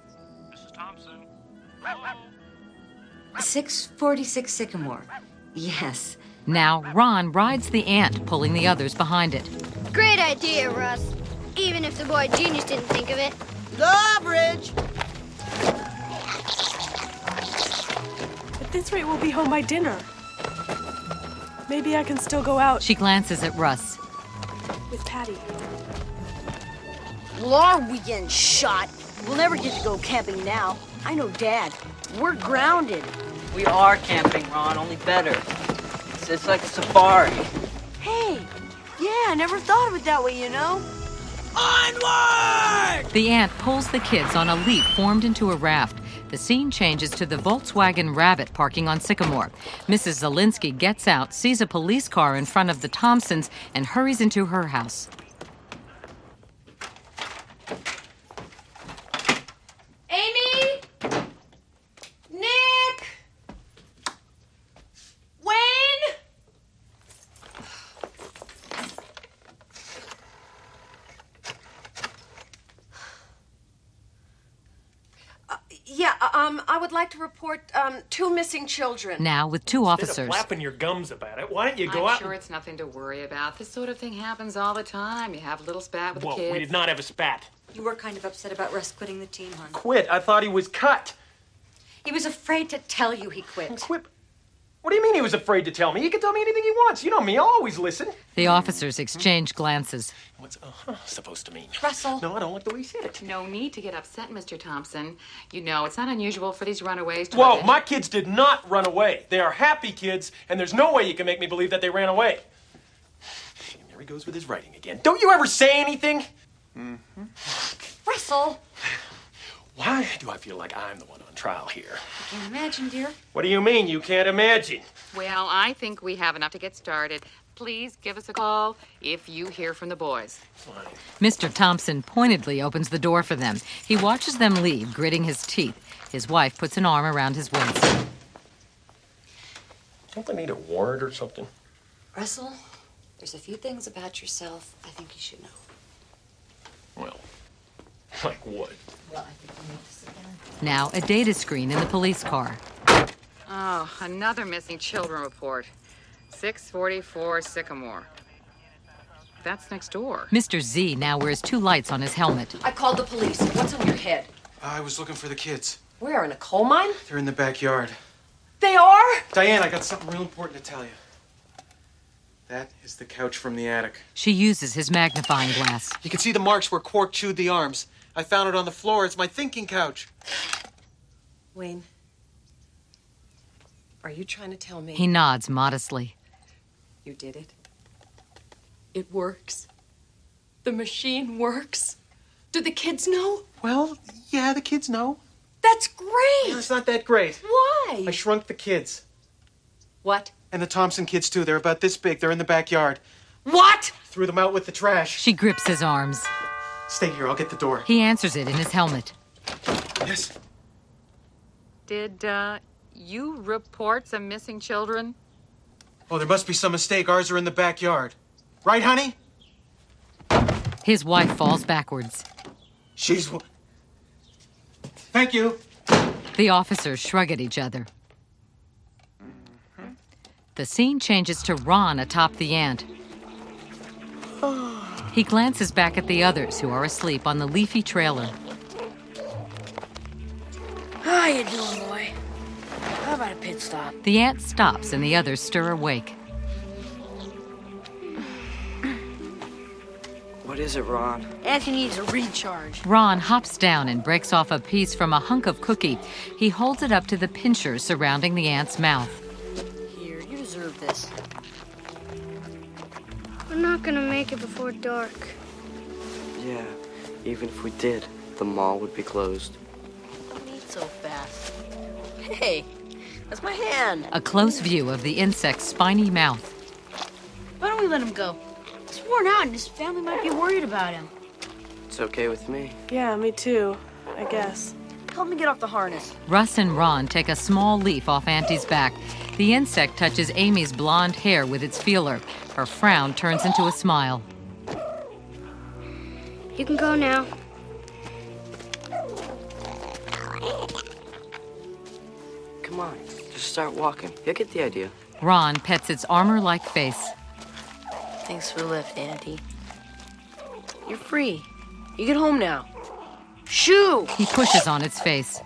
six forty-six Sycamore. Yes. Now Ron rides the ant, pulling the others behind it. Great idea, Russ. Even if the boy genius didn't think of it. The bridge! At this rate, we'll be home by dinner. Maybe I can still go out She glances at Russ. with Patty. Well, our weekend shot. We'll never get to go camping now. I know Dad. We're grounded. We are camping, Ron, only better. It's, it's like a safari. Hey, yeah, I never thought of it that way, you know? Onward! The ant pulls the kids on a leap formed into a raft. The scene changes to the Volkswagen Rabbit parking on Sycamore. Missus Zielinski gets out, sees a police car in front of the Thompsons, and hurries into her house. Amy? Nick? Wayne? Yeah, um, I would like to report um, two missing children. Now, with two Instead of officers. flapping your gums about it, why don't you go I'm out sure and... it's nothing to worry about. This sort of thing happens all the time. You have a little spat with Whoa, the kids. we did not have a spat. You were kind of upset about Russ quitting the team, hon. Quit? I thought he was cut. He was afraid to tell you he quit. Quit? What do you mean he was afraid to tell me? He can tell me anything he wants. You know me, I'll always listen. The officers exchange glances. What's uh, supposed to mean? Russell. No, I don't like the way he said it. No need to get upset, Mister Thompson. You know, it's not unusual for these runaways to... Whoa, my kids did not run away. They are happy kids, and there's no way you can make me believe that they ran away. And there he goes with his writing again. Don't you ever say anything? Mm-hmm. Russell! Why do I feel like I'm the one on trial here? I can't imagine, dear. What do you mean you can't imagine? Well, I think we have enough to get started. Please give us a call if you hear from the boys. Fine. Mister Thompson pointedly opens the door for them. He watches them leave, gritting his teeth. His wife puts an arm around his waist. Don't they need a warrant or something? Russell, there's a few things about yourself I think you should know. Well, like what? Well, I think you need to sit down. Now, a data screen in the police car. Oh, another missing children report. six forty-four Sycamore. That's next door. Mister Z now wears two lights on his helmet. I called the police. What's on your head? I was looking for the kids. Where, in a coal mine? They're in the backyard. They are? Diane, I got something real important to tell you. That is the couch from the attic. She uses his magnifying glass. You can see the marks where Quark chewed the arms. I found it on the floor. It's my thinking couch. Wayne, are you trying to tell me He nods modestly. you did it? It works. The machine works. Do the kids know? Well, yeah, the kids know. That's great. No, it's not that great. Why? I shrunk the kids. What? And the Thompson kids, too. They're about this big. They're in the backyard. What? Threw them out with the trash. She grips his arms. Stay here. I'll get the door. He answers it in his helmet. Yes. Did, uh, you report some missing children? Oh, there must be some mistake. Ours are in the backyard. Right, honey? His wife falls backwards. She's... Thank you. The officers shrug at each other. The scene changes to Ron atop the ant. He glances back at the others who are asleep on the leafy trailer. How you doing, boy? How about a pit stop? The ant stops and the others stir awake. What is it, Ron? Auntie needs a recharge. Ron hops down and breaks off a piece from a hunk of cookie. He holds it up to the pincers surrounding the ant's mouth. Here, you deserve this. We're not gonna make it before dark. Yeah, even if we did, the mall would be closed. Don't eat so fast. Hey, that's my hand. A close view of the insect's spiny mouth. Why don't we let him go? He's worn out and his family might be worried about him. It's okay with me. Yeah, me too, I guess. Help me get off the harness. Russ and Ron take a small leaf off Auntie's back. The insect touches Amy's blonde hair with its feeler. Her frown turns into a smile. You can go now. Come on, just start walking. You'll get the idea. Ron pets its armor-like face. Thanks for the lift, Auntie. You're free. You get home now. Shoo! He pushes on its face.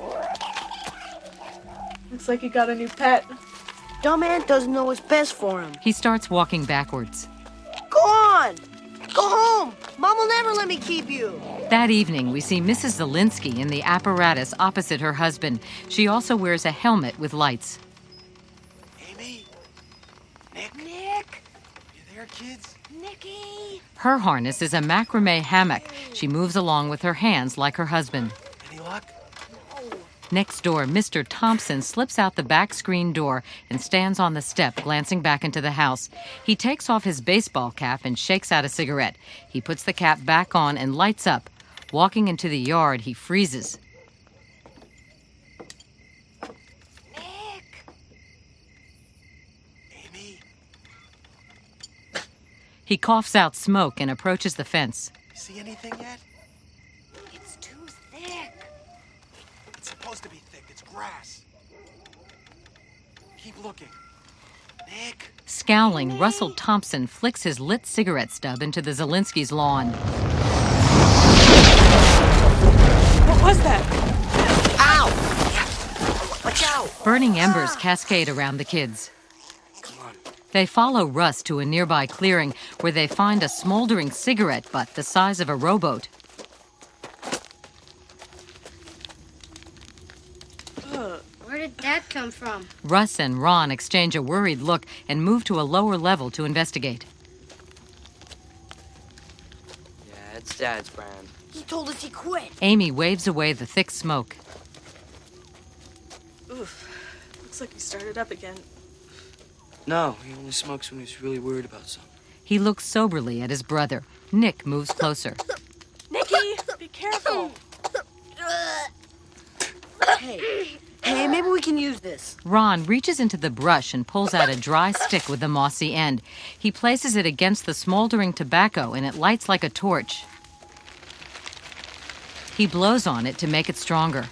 Looks like you got a new pet. Dumb ant doesn't know what's best for him. He starts walking backwards. Go on! Go home! Mom will never let me keep you. That evening, we see Missus Zielinski in the apparatus opposite her husband. She also wears a helmet with lights. Amy? Nick? Nick? You there, kids? Nicky? Her harness is a macrame hammock. She moves along with her hands like her husband. Any luck? Next door, Mister Thompson slips out the back screen door and stands on the step, glancing back into the house. He takes off his baseball cap and shakes out a cigarette. He puts the cap back on and lights up. Walking into the yard, he freezes. Nick? Amy? He coughs out smoke and approaches the fence. See anything yet? It's too thick. It's supposed to be thick. It's grass. Keep looking. Nick? Scowling, Russell Thompson flicks his lit cigarette stub into the Zielinski's lawn. What was that? Ow! Watch out! Burning embers cascade around the kids. Come on. They follow Russ to a nearby clearing where they find a smoldering cigarette butt the size of a rowboat. Where did that come from? Russ and Ron exchange a worried look and move to a lower level to investigate. Yeah, it's Dad's brand. He told us he quit. Amy waves away the thick smoke. Oof. Looks like he started up again. No, he only smokes when he's really worried about something. He looks soberly at his brother. Nick moves closer. Nicky, be careful. Hey, Hey, maybe we can use this. Ron reaches into the brush and pulls out a dry stick with a mossy end. He places it against the smoldering tobacco and it lights like a torch. He blows on it to make it stronger.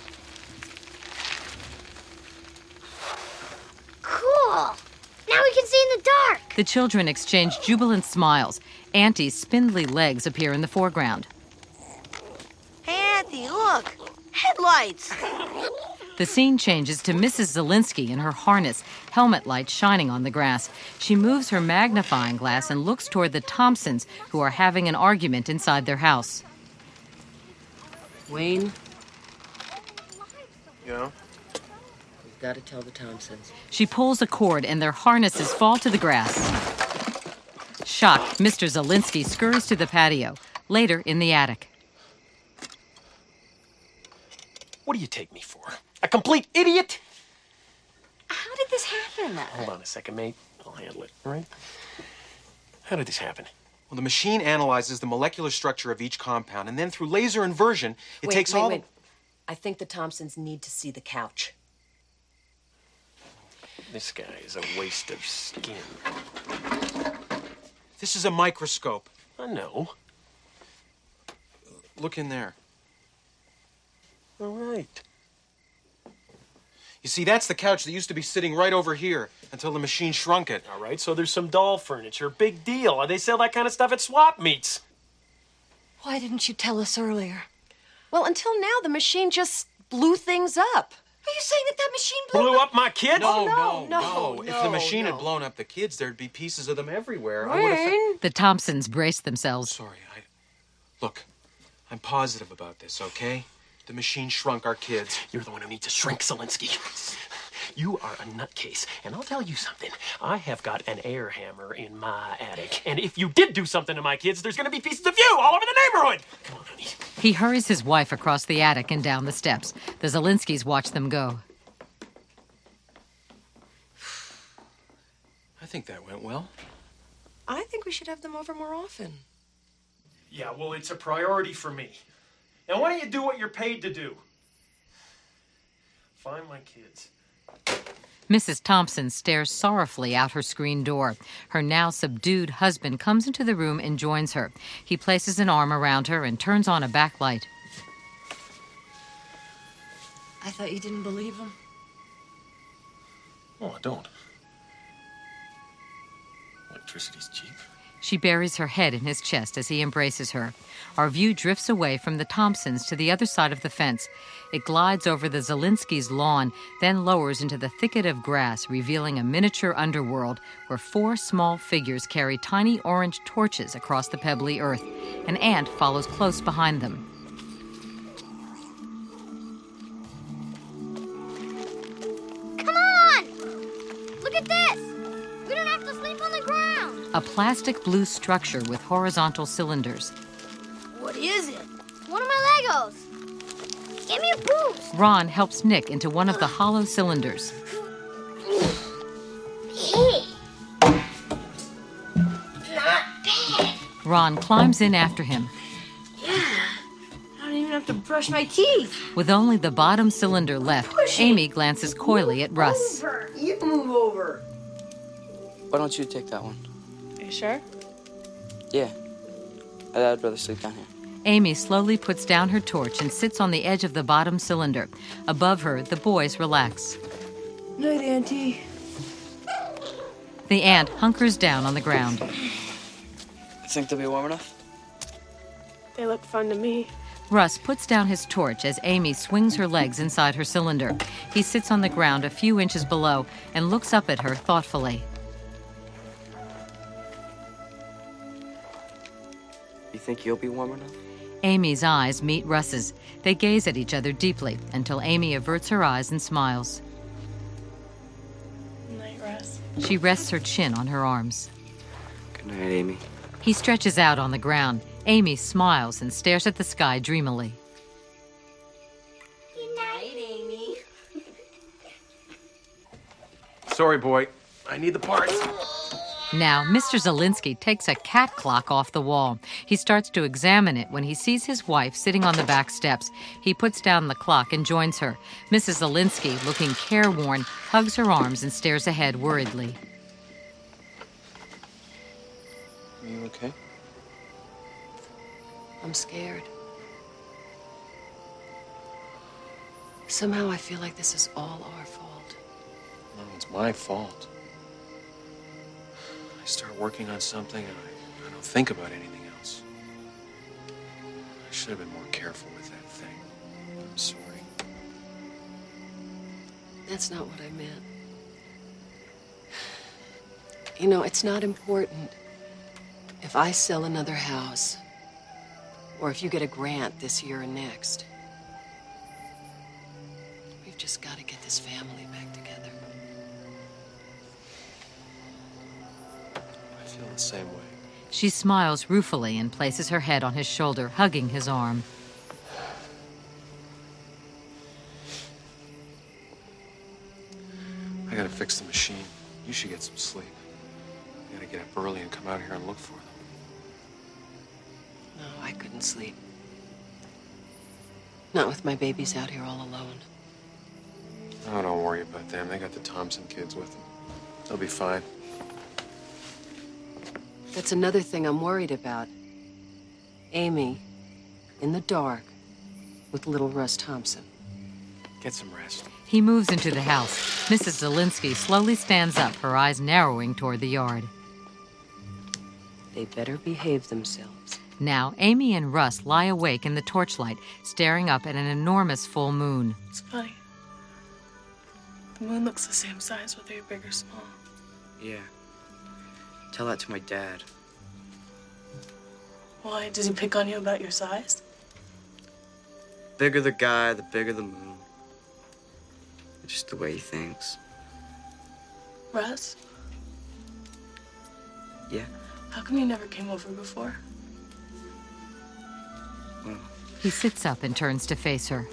Cool. Now we can see in the dark. The children exchange jubilant smiles. Auntie's spindly legs appear in the foreground. Hey, Auntie, look. Headlights. The scene changes to Missus Zielinski in her harness, helmet light shining on the grass. She moves her magnifying glass and looks toward the Thompsons, who are having an argument inside their house. Wayne, Yeah? we've got to tell the Thompsons. She pulls a cord and their harnesses fall to the grass. Shocked, Mister Zielinski scurries to the patio. Later, in the attic. What do you take me for? A complete idiot? How did this happen? Hold on a second, mate. I'll handle it, all right? How did this happen? Well, the machine analyzes the molecular structure of each compound, and then through laser inversion, it wait, takes wait, all... Wait. I think the Thompsons need to see the couch. This guy is a waste of skin. This is a microscope. I know. Look in there. All right. You see, that's the couch that used to be sitting right over here until the machine shrunk it. All right, so there's some doll furniture. Big deal. They sell that kind of stuff at swap meets. Why didn't you tell us earlier? Well, until now, the machine just blew things up. Are you saying that that machine blew, Blew up my kids? No, Oh, no, no, no. no, If the machine no. had blown up the kids, there'd be pieces of them everywhere. I would've Wayne? The Thompsons brace themselves. Sorry, I... Look, I'm positive about this, okay? The machine shrunk our kids. You're the one who needs to shrink, Zielinski. You are a nutcase, and I'll tell you something. I have got an air hammer in my attic, and if you did do something to my kids, there's going to be pieces of you all over the neighborhood. Come on, honey. He hurries his wife across the attic and down the steps. The Zielinskis watch them go. I think that went well. I think we should have them over more often. Yeah, well, it's a priority for me. Now, why don't you do what you're paid to do? Find my kids. Missus Thompson stares sorrowfully out her screen door. Her now subdued husband comes into the room and joins her. He places an arm around her and turns on a backlight. I thought you didn't believe him. Oh, I don't. Electricity's cheap. She buries her head in his chest as he embraces her. Our view drifts away from the Thompsons to the other side of the fence. It glides over the Zielinskis' lawn, then lowers into the thicket of grass, revealing a miniature underworld where four small figures carry tiny orange torches across the pebbly earth. An ant follows close behind them. Come on! Look at this! We don't have to sleep on the ground. A plastic blue structure with horizontal cylinders. What is it? One of my Legos. Give me a boost. Ron helps Nick into one of the hollow cylinders. Hey. Not bad. Ron climbs in after him. Yeah. I don't even have to brush my teeth. With only the bottom cylinder left, Amy glances coyly at Russ. Over. You move over. Why don't you take that one? Are you sure? Yeah. I'd rather sleep down here. Amy slowly puts down her torch and sits on the edge of the bottom cylinder. Above her, the boys relax. Night, Auntie. The ant hunkers down on the ground. Think they'll be warm enough? They look fun to me. Russ puts down his torch as Amy swings her legs inside her cylinder. He sits on the ground a few inches below and looks up at her thoughtfully. You think you'll be warm enough? Amy's eyes meet Russ's. They gaze at each other deeply until Amy averts her eyes and smiles. Night, Russ. She rests her chin on her arms. Good night, Amy. He stretches out on the ground. Amy smiles and stares at the sky dreamily. Good night, Amy. Sorry, boy. I need the parts. Now, Mister Zielinski takes a cat clock off the wall. He starts to examine it when he sees his wife sitting on the back steps. He puts down the clock and joins her. Missus Zielinski, looking careworn, hugs her arms and stares ahead worriedly. Are you okay? I'm scared. Somehow I feel like this is all our fault. No, it's my fault. I start working on something and I, I don't think about anything else. I should have been more careful with that thing. I'm sorry. That's not what I meant. You know, it's not important if I sell another house or if you get a grant this year and next. We've just got to get this family back together. I feel the same way. She smiles ruefully and places her head on his shoulder, hugging his arm. I gotta fix the machine. You should get some sleep. You gotta get up early and come out here and look for them. No, I couldn't sleep. Not with my babies out here all alone. Oh, don't worry about them. They got the Thompson kids with them. They'll be fine. That's another thing I'm worried about. Amy, in the dark, with little Russ Thompson. Get some rest. He moves into the house. Missus Zielinski slowly stands up, her eyes narrowing toward the yard. They better behave themselves. Now, Amy and Russ lie awake in the torchlight, staring up at an enormous full moon. It's funny. The moon looks the same size whether you're big or small. Yeah. Tell that to my dad. Why? Does he pick on you about your size? Bigger the guy, the bigger the moon. It's just the way he thinks. Russ? Yeah. How come you never came over before? Well, He sits up and turns to face her.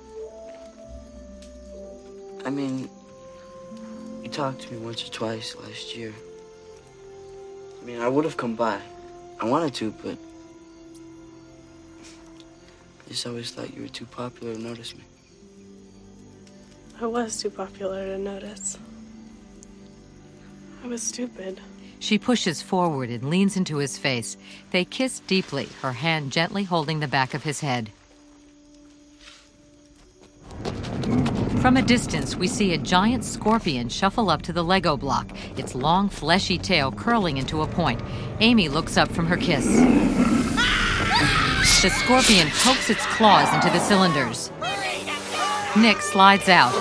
I mean, you talked to me once or twice last year. I mean, I would have come by. I wanted to, but I just always thought you were too popular to notice me. I was too popular to notice. I was stupid. She pushes forward and leans into his face. They kiss deeply, her hand gently holding the back of his head. From a distance, we see a giant scorpion shuffle up to the Lego block, its long, fleshy tail curling into a point. Amy looks up from her kiss. The scorpion pokes its claws into the cylinders. Nick slides out.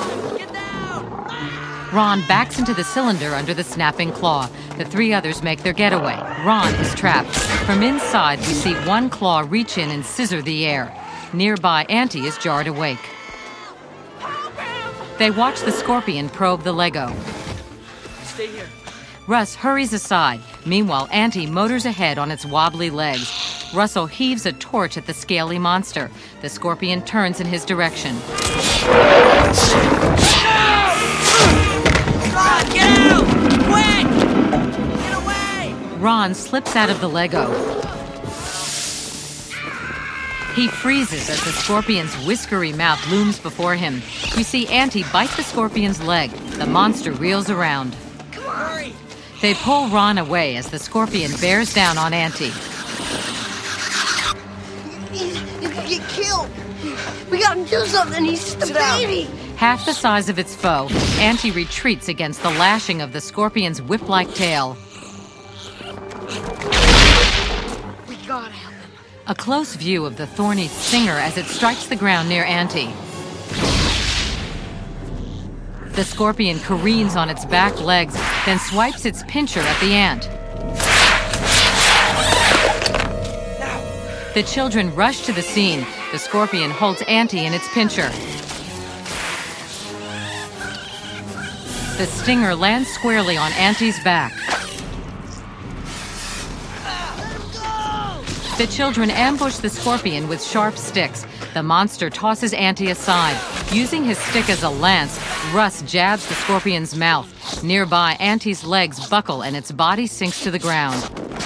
Ron backs into the cylinder under the snapping claw. The three others make their getaway. Ron is trapped. From inside, we see one claw reach in and scissor the air. Nearby, Auntie is jarred awake. They watch the scorpion probe the Lego. Stay here. Russ hurries aside. Meanwhile, Auntie motors ahead on its wobbly legs. Russell heaves a torch at the scaly monster. The scorpion turns in his direction. Ron, get out! Quick! Get away! Ron slips out of the Lego. He freezes as the scorpion's whiskery mouth looms before him. We see Auntie bite the scorpion's leg. The monster reels around. Come on! Hurry! They pull Ron away as the scorpion bears down on Auntie. He's, he's gonna get killed! We gotta do something! He's the baby! Half the size of its foe, Auntie retreats against the lashing of the scorpion's whip-like tail. We gotta help him. A close view of the thorny stinger as it strikes the ground near Auntie. The scorpion careens on its back legs, then swipes its pincher at the ant. The children rush to the scene. The scorpion holds Auntie in its pincher. The stinger lands squarely on Auntie's back. The children ambush the scorpion with sharp sticks. The monster tosses Auntie aside. Using his stick as a lance, Russ jabs the scorpion's mouth. Nearby, Auntie's legs buckle and its body sinks to the ground.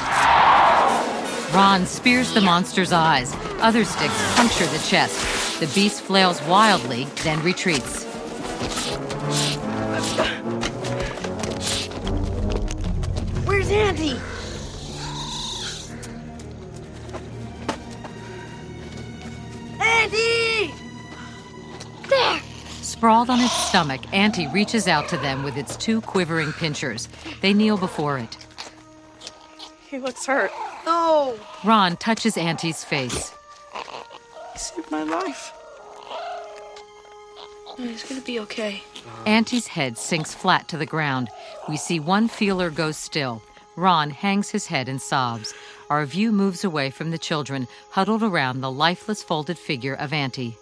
Ron spears the monster's eyes. Other sticks puncture the chest. The beast flails wildly, then retreats. Where's Auntie? Auntie! There! Sprawled on its stomach, Auntie reaches out to them with its two quivering pinchers. They kneel before it. He looks hurt. No! Ron touches Auntie's face. He saved my life. Oh, he's gonna be okay. Auntie's head sinks flat to the ground. We see one feeler go still. Ron hangs his head and sobs. Our view moves away from the children, huddled around the lifeless folded figure of Auntie.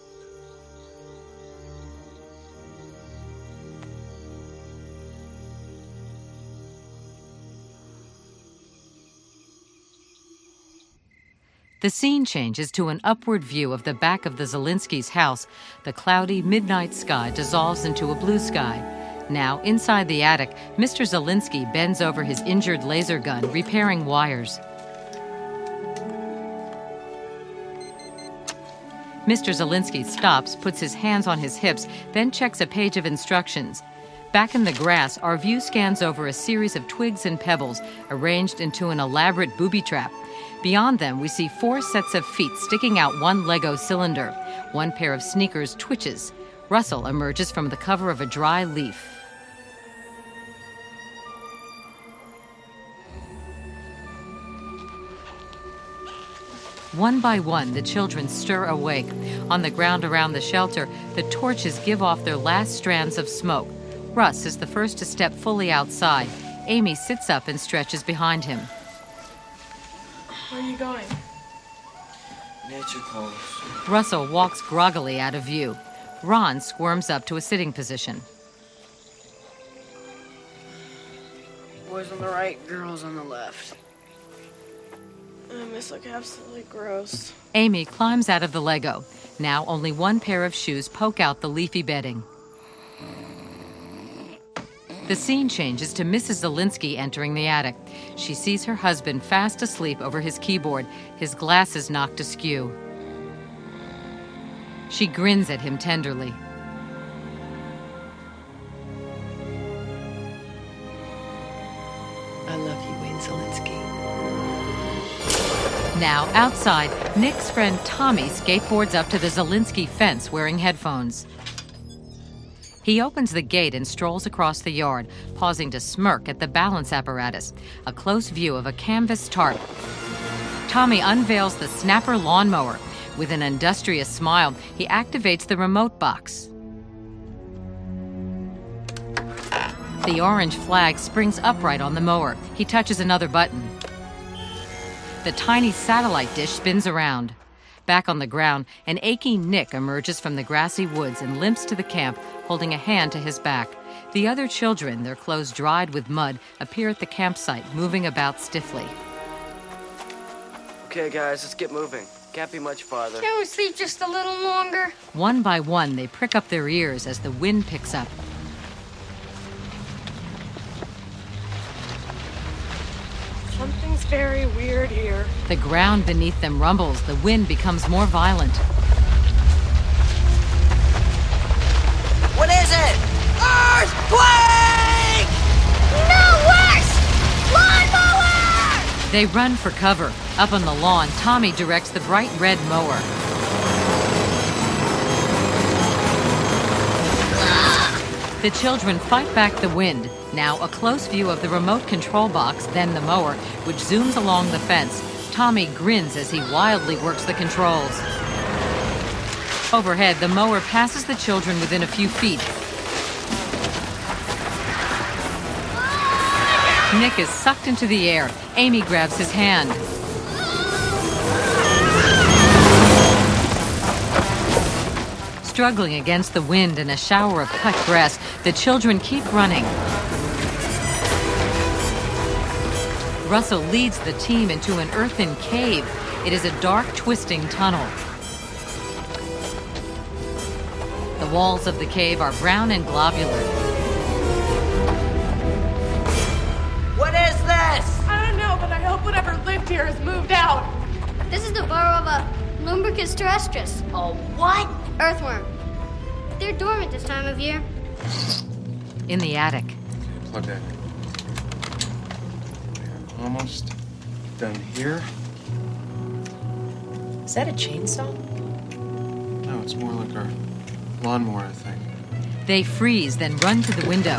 The scene changes to an upward view of the back of the Zielinski's house. The cloudy midnight sky dissolves into a blue sky. Now, inside the attic, Mister Zielinski bends over his injured laser gun, repairing wires. Mister Zielinski stops, puts his hands on his hips, then checks a page of instructions. Back in the grass, our view scans over a series of twigs and pebbles, arranged into an elaborate booby trap. Beyond them, we see four sets of feet sticking out one Lego cylinder. One pair of sneakers twitches. Russell emerges from the cover of a dry leaf. One by one, the children stir awake. On the ground around the shelter, the torches give off their last strands of smoke. Russ is the first to step fully outside. Amy sits up and stretches behind him. Where are you going? Nature calls. Russell walks groggily out of view. Ron squirms up to a sitting position. Boys on the right, girls on the left. Oh, this looks absolutely gross. Amy climbs out of the Lego. Now only one pair of shoes poke out the leafy bedding. The scene changes to Missus Zielinski entering the attic. She sees her husband fast asleep over his keyboard, his glasses knocked askew. She grins at him tenderly. I love you, Wayne Zielinski. Now, outside, Nick's friend Tommy skateboards up to the Zielinski fence wearing headphones. He opens the gate and strolls across the yard, pausing to smirk at the balance apparatus, a close view of a canvas tarp. Tommy unveils the Snapper lawnmower. With an industrious smile, he activates the remote box. The orange flag springs upright on the mower. He touches another button. The tiny satellite dish spins around. Back on the ground, an aching Nick emerges from the grassy woods and limps to the camp, holding a hand to his back. The other children, their clothes dried with mud, appear at the campsite, moving about stiffly. Okay, guys, let's get moving. Can't be much farther. Can we sleep just a little longer? One by one, they prick up their ears as the wind picks up. Something's very weird here. The ground beneath them rumbles. The wind becomes more violent. What is it? Earthquake! No, worse! Lawnmower! They run for cover. Up on the lawn, Tommy directs the bright red mower. The children fight back the wind. Now a close view of the remote control box, then the mower, which zooms along the fence. Tommy grins as he wildly works the controls. Overhead, the mower passes the children within a few feet. Nick is sucked into the air. Amy grabs his hand. Struggling against the wind and a shower of cut grass, the children keep running. Russell leads the team into an earthen cave. It is a dark, twisting tunnel. The The walls of the cave are brown and globular. What is this? I don't know, but I hope whatever lived here has moved out. This is the burrow of a Lumbricus terrestris. A what? Earthworm. They're dormant this time of year. In the attic, Plug that in. We're almost done here. Is that a chainsaw? No, it's more like our lawnmower, I think. they freeze, then run to the window.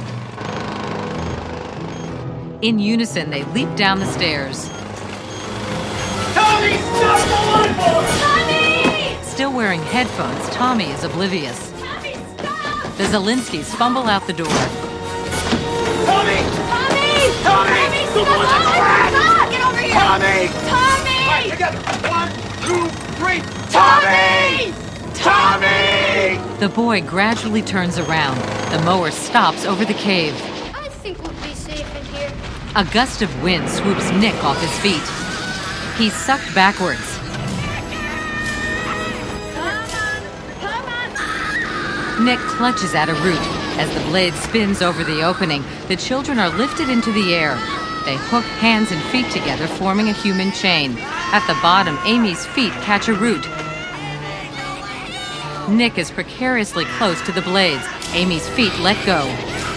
In unison, they leap down the stairs. Tommy, stop the lawnmower! Tommy! Still wearing headphones, Tommy is oblivious. Tommy, stop! The Zelinskys fumble out the door. Tommy! Tommy! Tommy! The one's a crack! Get over here! Tommy! Tommy! All right, together. One, two, three. Tommy! Tommy! The boy gradually turns around. The mower stops over the cave. I think we'll be safe in here. A gust of wind swoops Nick off his feet. He's sucked backwards. Nick clutches at a root. As the blade spins over the opening, the children are lifted into the air. They hook hands and feet together, forming a human chain. At the bottom, Amy's feet catch a root. Nick is precariously close to the blades. Amy's feet let go.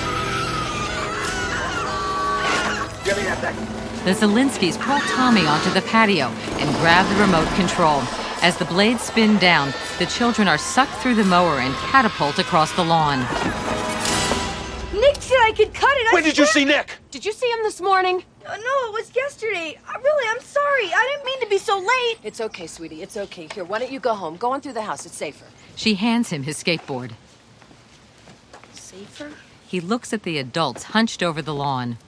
Give me that thing. The Zelinskys pull Tommy onto the patio and grab the remote control. As the blades spin down, the children are sucked through the mower and catapult across the lawn. Nick said I could cut it. I When did you swear- see Nick? Did you see him this morning? Uh, no, it was yesterday. I really, I'm sorry. I didn't mean to be so late. It's okay, sweetie. It's okay. Here, why don't you go home? Go on through the house. It's safer. She hands him his skateboard. Safer? He looks at the adults hunched over the lawn.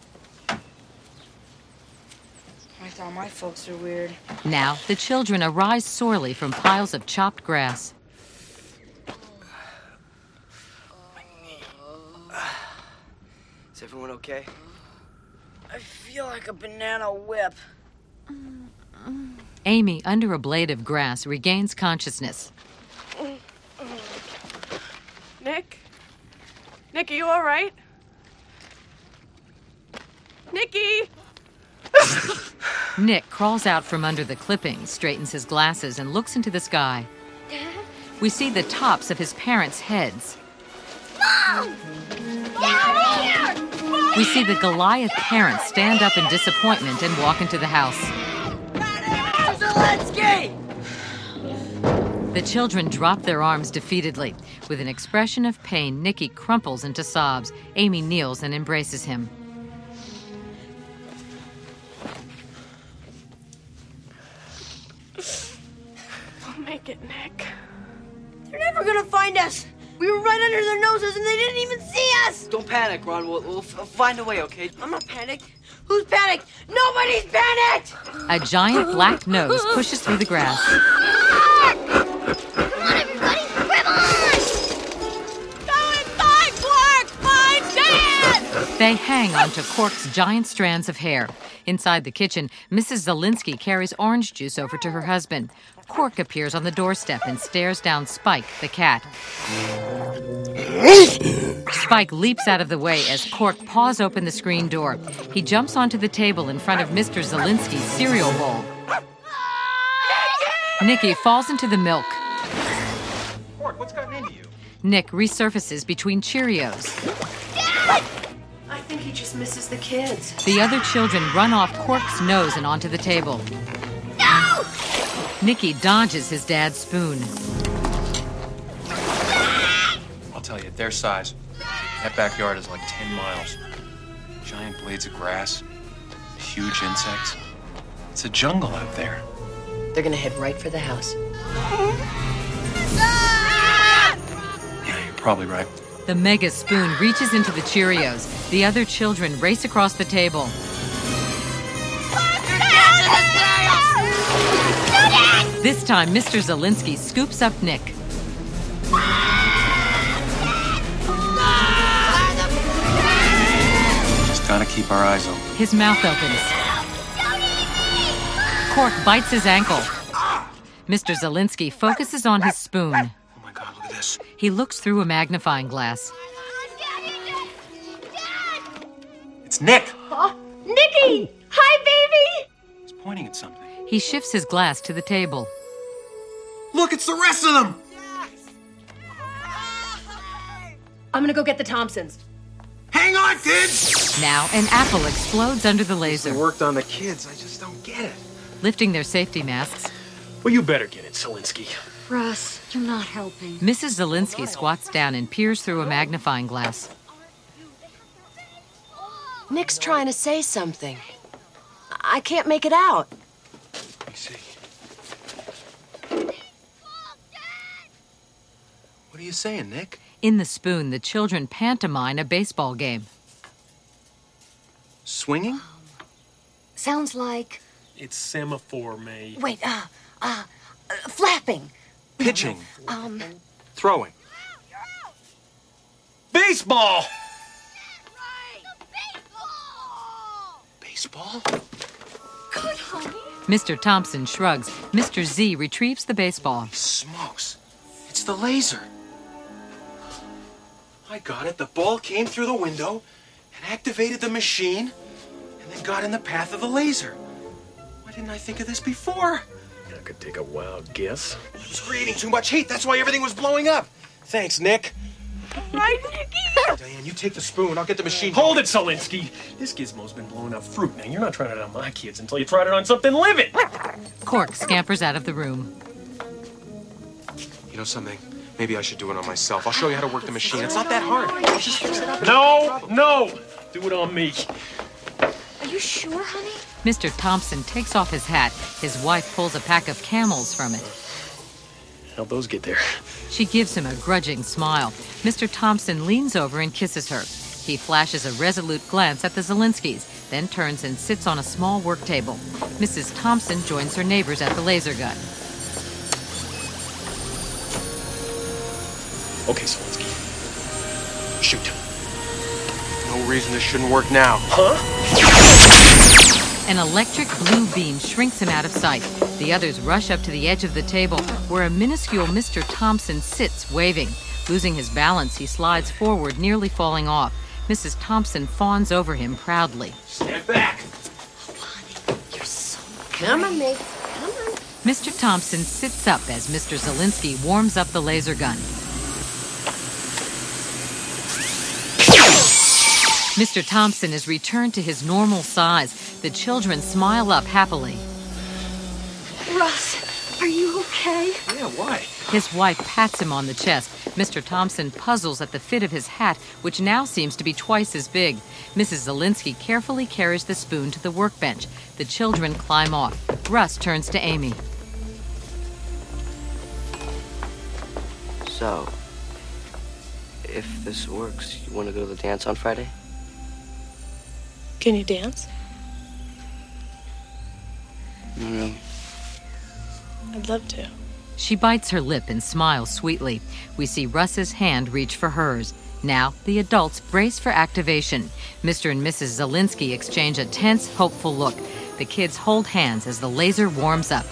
I thought my folks are weird. Now, the children arise sorely from piles of chopped grass. Is everyone okay? I feel like a banana whip. Amy, under a blade of grass, regains consciousness. Nick? Nick, are you all right? Nicky! Nick crawls out from under the clippings, straightens his glasses, and looks into the sky. We see the tops of his parents' heads. Mom! Down here! We see the Goliath parents stand up in disappointment and walk into the house. Zelensky! The children drop their arms defeatedly. With an expression of pain, Nicky crumples into sobs. Amy kneels and embraces him. We'll make it, Nick. They're never gonna find us. We were right under their noses and they didn't even see us. Don't panic, Ron. We'll, we'll f- find a way, okay? I'm not panicked. Who's panicked? Nobody's panicked! A giant black nose pushes through the grass. They hang onto Cork's giant strands of hair. Inside the kitchen, Missus Zelinsky carries orange juice over to her husband. Cork appears on the doorstep and stares down Spike, the cat. Spike leaps out of the way as Cork paws open the screen door. He jumps onto the table in front of Mister Zelinsky's cereal bowl. Nicky falls into the milk. Cork, what's gotten into you? Nick resurfaces between Cheerios. I think he just misses the kids. The other children run off Cork's nose and onto the table. No! Nicky dodges his dad's spoon. I'll tell you, at their size, that backyard is like ten miles. Giant blades of grass, huge insects. It's a jungle out there. They're gonna head right for the house. Yeah, you're probably right. The mega spoon reaches into the Cheerios. The other children race across the table. This time, Mister Zelinsky scoops up Nick. Just gotta keep our eyes open. His mouth opens. Cork bites his ankle. Mister Zelinsky focuses on his spoon. Oh my God, look at this? He looks through a magnifying glass. It's Nick. Oh, Nicky! Hi, baby! He's pointing at something. He shifts his glass to the table. Look, it's the rest of them! I'm gonna go get the Thompsons. Hang on, kids! Now, an apple explodes under the laser. They worked on the kids. I just don't get it. Lifting their safety masks, Well, you better get it, Zelinsky. Russ, you're not helping. Missus Zelinsky squats down and peers through a magnifying glass. Nick's trying to say something. I can't make it out. Let me see. What are you saying, Nick? In the spoon, the children pantomime a baseball game. Swinging? Sounds like... It's semaphore, May. Wait, uh, uh, uh flapping. Pitching. Um... Throwing. Baseball! Baseball? Good, honey. Mister Thompson shrugs. Mister Z retrieves the baseball. Smokes. It's the laser. I got it. The ball came through the window and activated the machine and then got in the path of the laser. Why didn't I think of this before? I could take a wild guess. It was creating too much heat. That's why everything was blowing up. Thanks, Nick. Right, Nicky? Diane, you take the spoon. I'll get the machine. Hold it, Zelinsky. This gizmo's been blowing up fruit. Now, you're not trying it on my kids until you tried it on something living. Cork scampers out of the room. You know something? Maybe I should do it on myself. I'll show you how to work the machine. It's not that hard. I'll just fix it up. No, no. Do it on me. Are you sure, honey? Mister Thompson takes off his hat. His wife pulls a pack of Camels from it. How'd those get there? She gives him a grudging smile. Mister Thompson leans over and kisses her. He flashes a resolute glance at the Zelinskys, then turns and sits on a small work table. Missus Thompson joins her neighbors at the laser gun. Okay, Zelinsky. Shoot. No reason this shouldn't work now. Huh? An electric blue beam shrinks him out of sight. The others rush up to the edge of the table, where a minuscule Mister Thompson sits, waving. Losing his balance, he slides forward, nearly falling off. Missus Thompson fawns over him proudly. Stand back. You're so... Come on, Nick. Come on. Mister Thompson sits up as Mister Zelinsky warms up the laser gun. Mister Thompson is returned to his normal size. The children smile up happily. Russ, are you okay? Yeah, why? His wife pats him on the chest. Mister Thompson puzzles at the fit of his hat, which now seems to be twice as big. Missus Zelinsky carefully carries the spoon to the workbench. The children climb off. Russ turns to Amy. So, if this works, you want to go to the dance on Friday? Can you dance? No, really. I'd love to. She bites her lip and smiles sweetly. We see Russ's hand reach for hers. Now, the adults brace for activation. Mister and Missus Zelinsky exchange a tense, hopeful look. The kids hold hands as the laser warms up.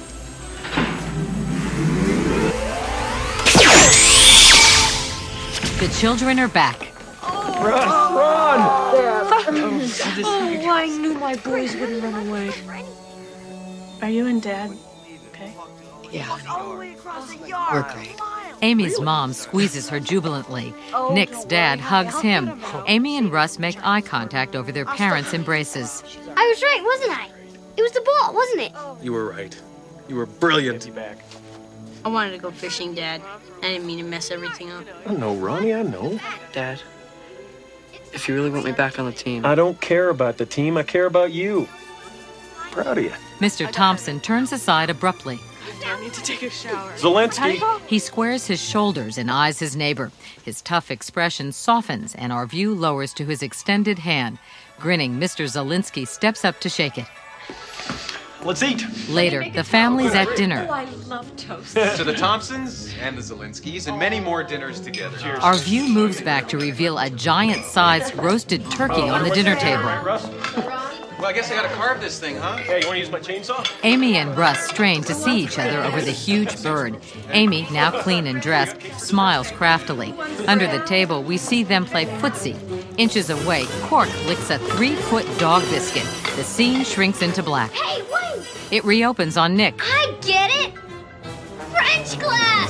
The children are back. Run, run! Oh, I knew my boys wouldn't run away. Are you and Dad okay? Yeah. All the way across the yard. We're great. Amy's mom squeezes her jubilantly. Nick's dad hugs him. Amy and Russ make eye contact over their parents' embraces. I was right, wasn't I? It was the ball, wasn't it? You were right. You were brilliant. Back. I wanted to go fishing, Dad. I didn't mean to mess everything up. I know, Ronnie, I know. Dad, if you really want me back on the team... I don't care about the team. I care about you. Proud of you. Mister Thompson turns aside abruptly. I need to take a shower. Zelinsky. He squares his shoulders and eyes his neighbor. His tough expression softens, and our view lowers to his extended hand. Grinning, Mister Zelinsky steps up to shake it. Let's eat. Later, the family's at dinner. Oh, I love toast. To the Thompsons and the Zelinskys and many more dinners together. Cheers. Our view moves back to reveal a giant-sized roasted turkey on the dinner table. Well, I guess I gotta carve this thing, huh? Yeah, you want to use my chainsaw? Amy and Russ strain to see each other over the huge bird. Amy, now clean and dressed, smiles craftily. Under the table, we see them play footsie. Inches away, Cork licks a three-foot dog biscuit. The scene shrinks into black. Hey, wait! It reopens on Nick. I get it! French class!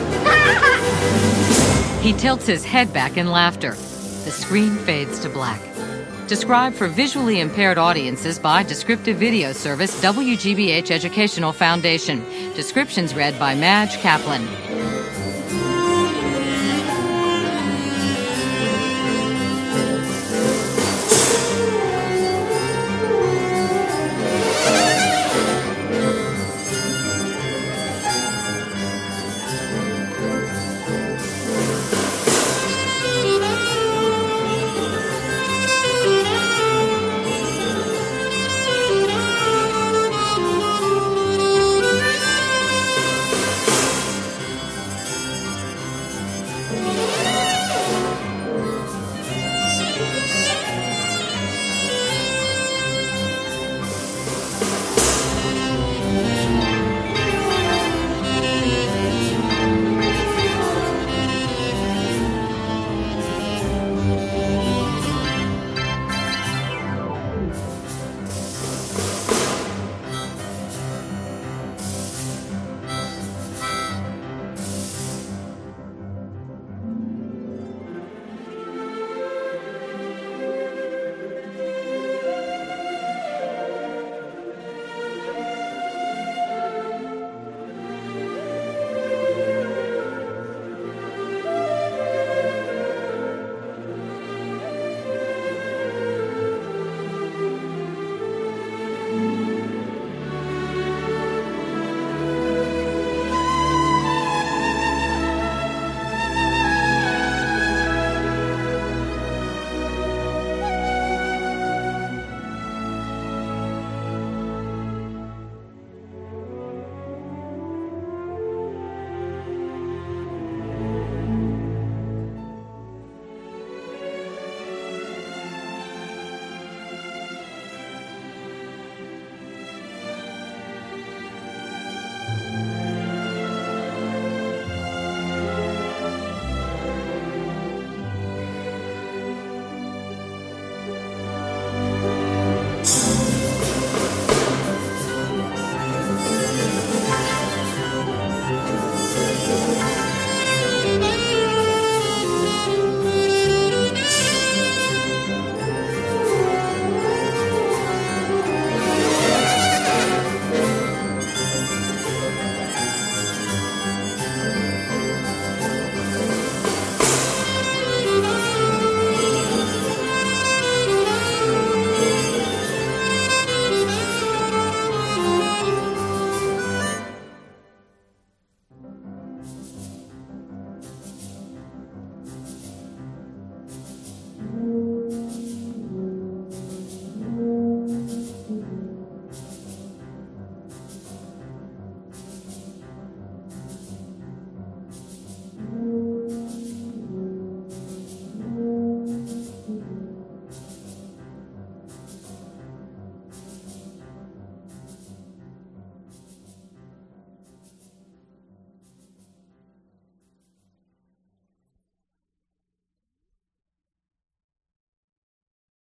He tilts his head back in laughter. The screen fades to black. Described for visually impaired audiences by Descriptive Video Service W G B H Educational Foundation. Descriptions read by Madge Kaplan.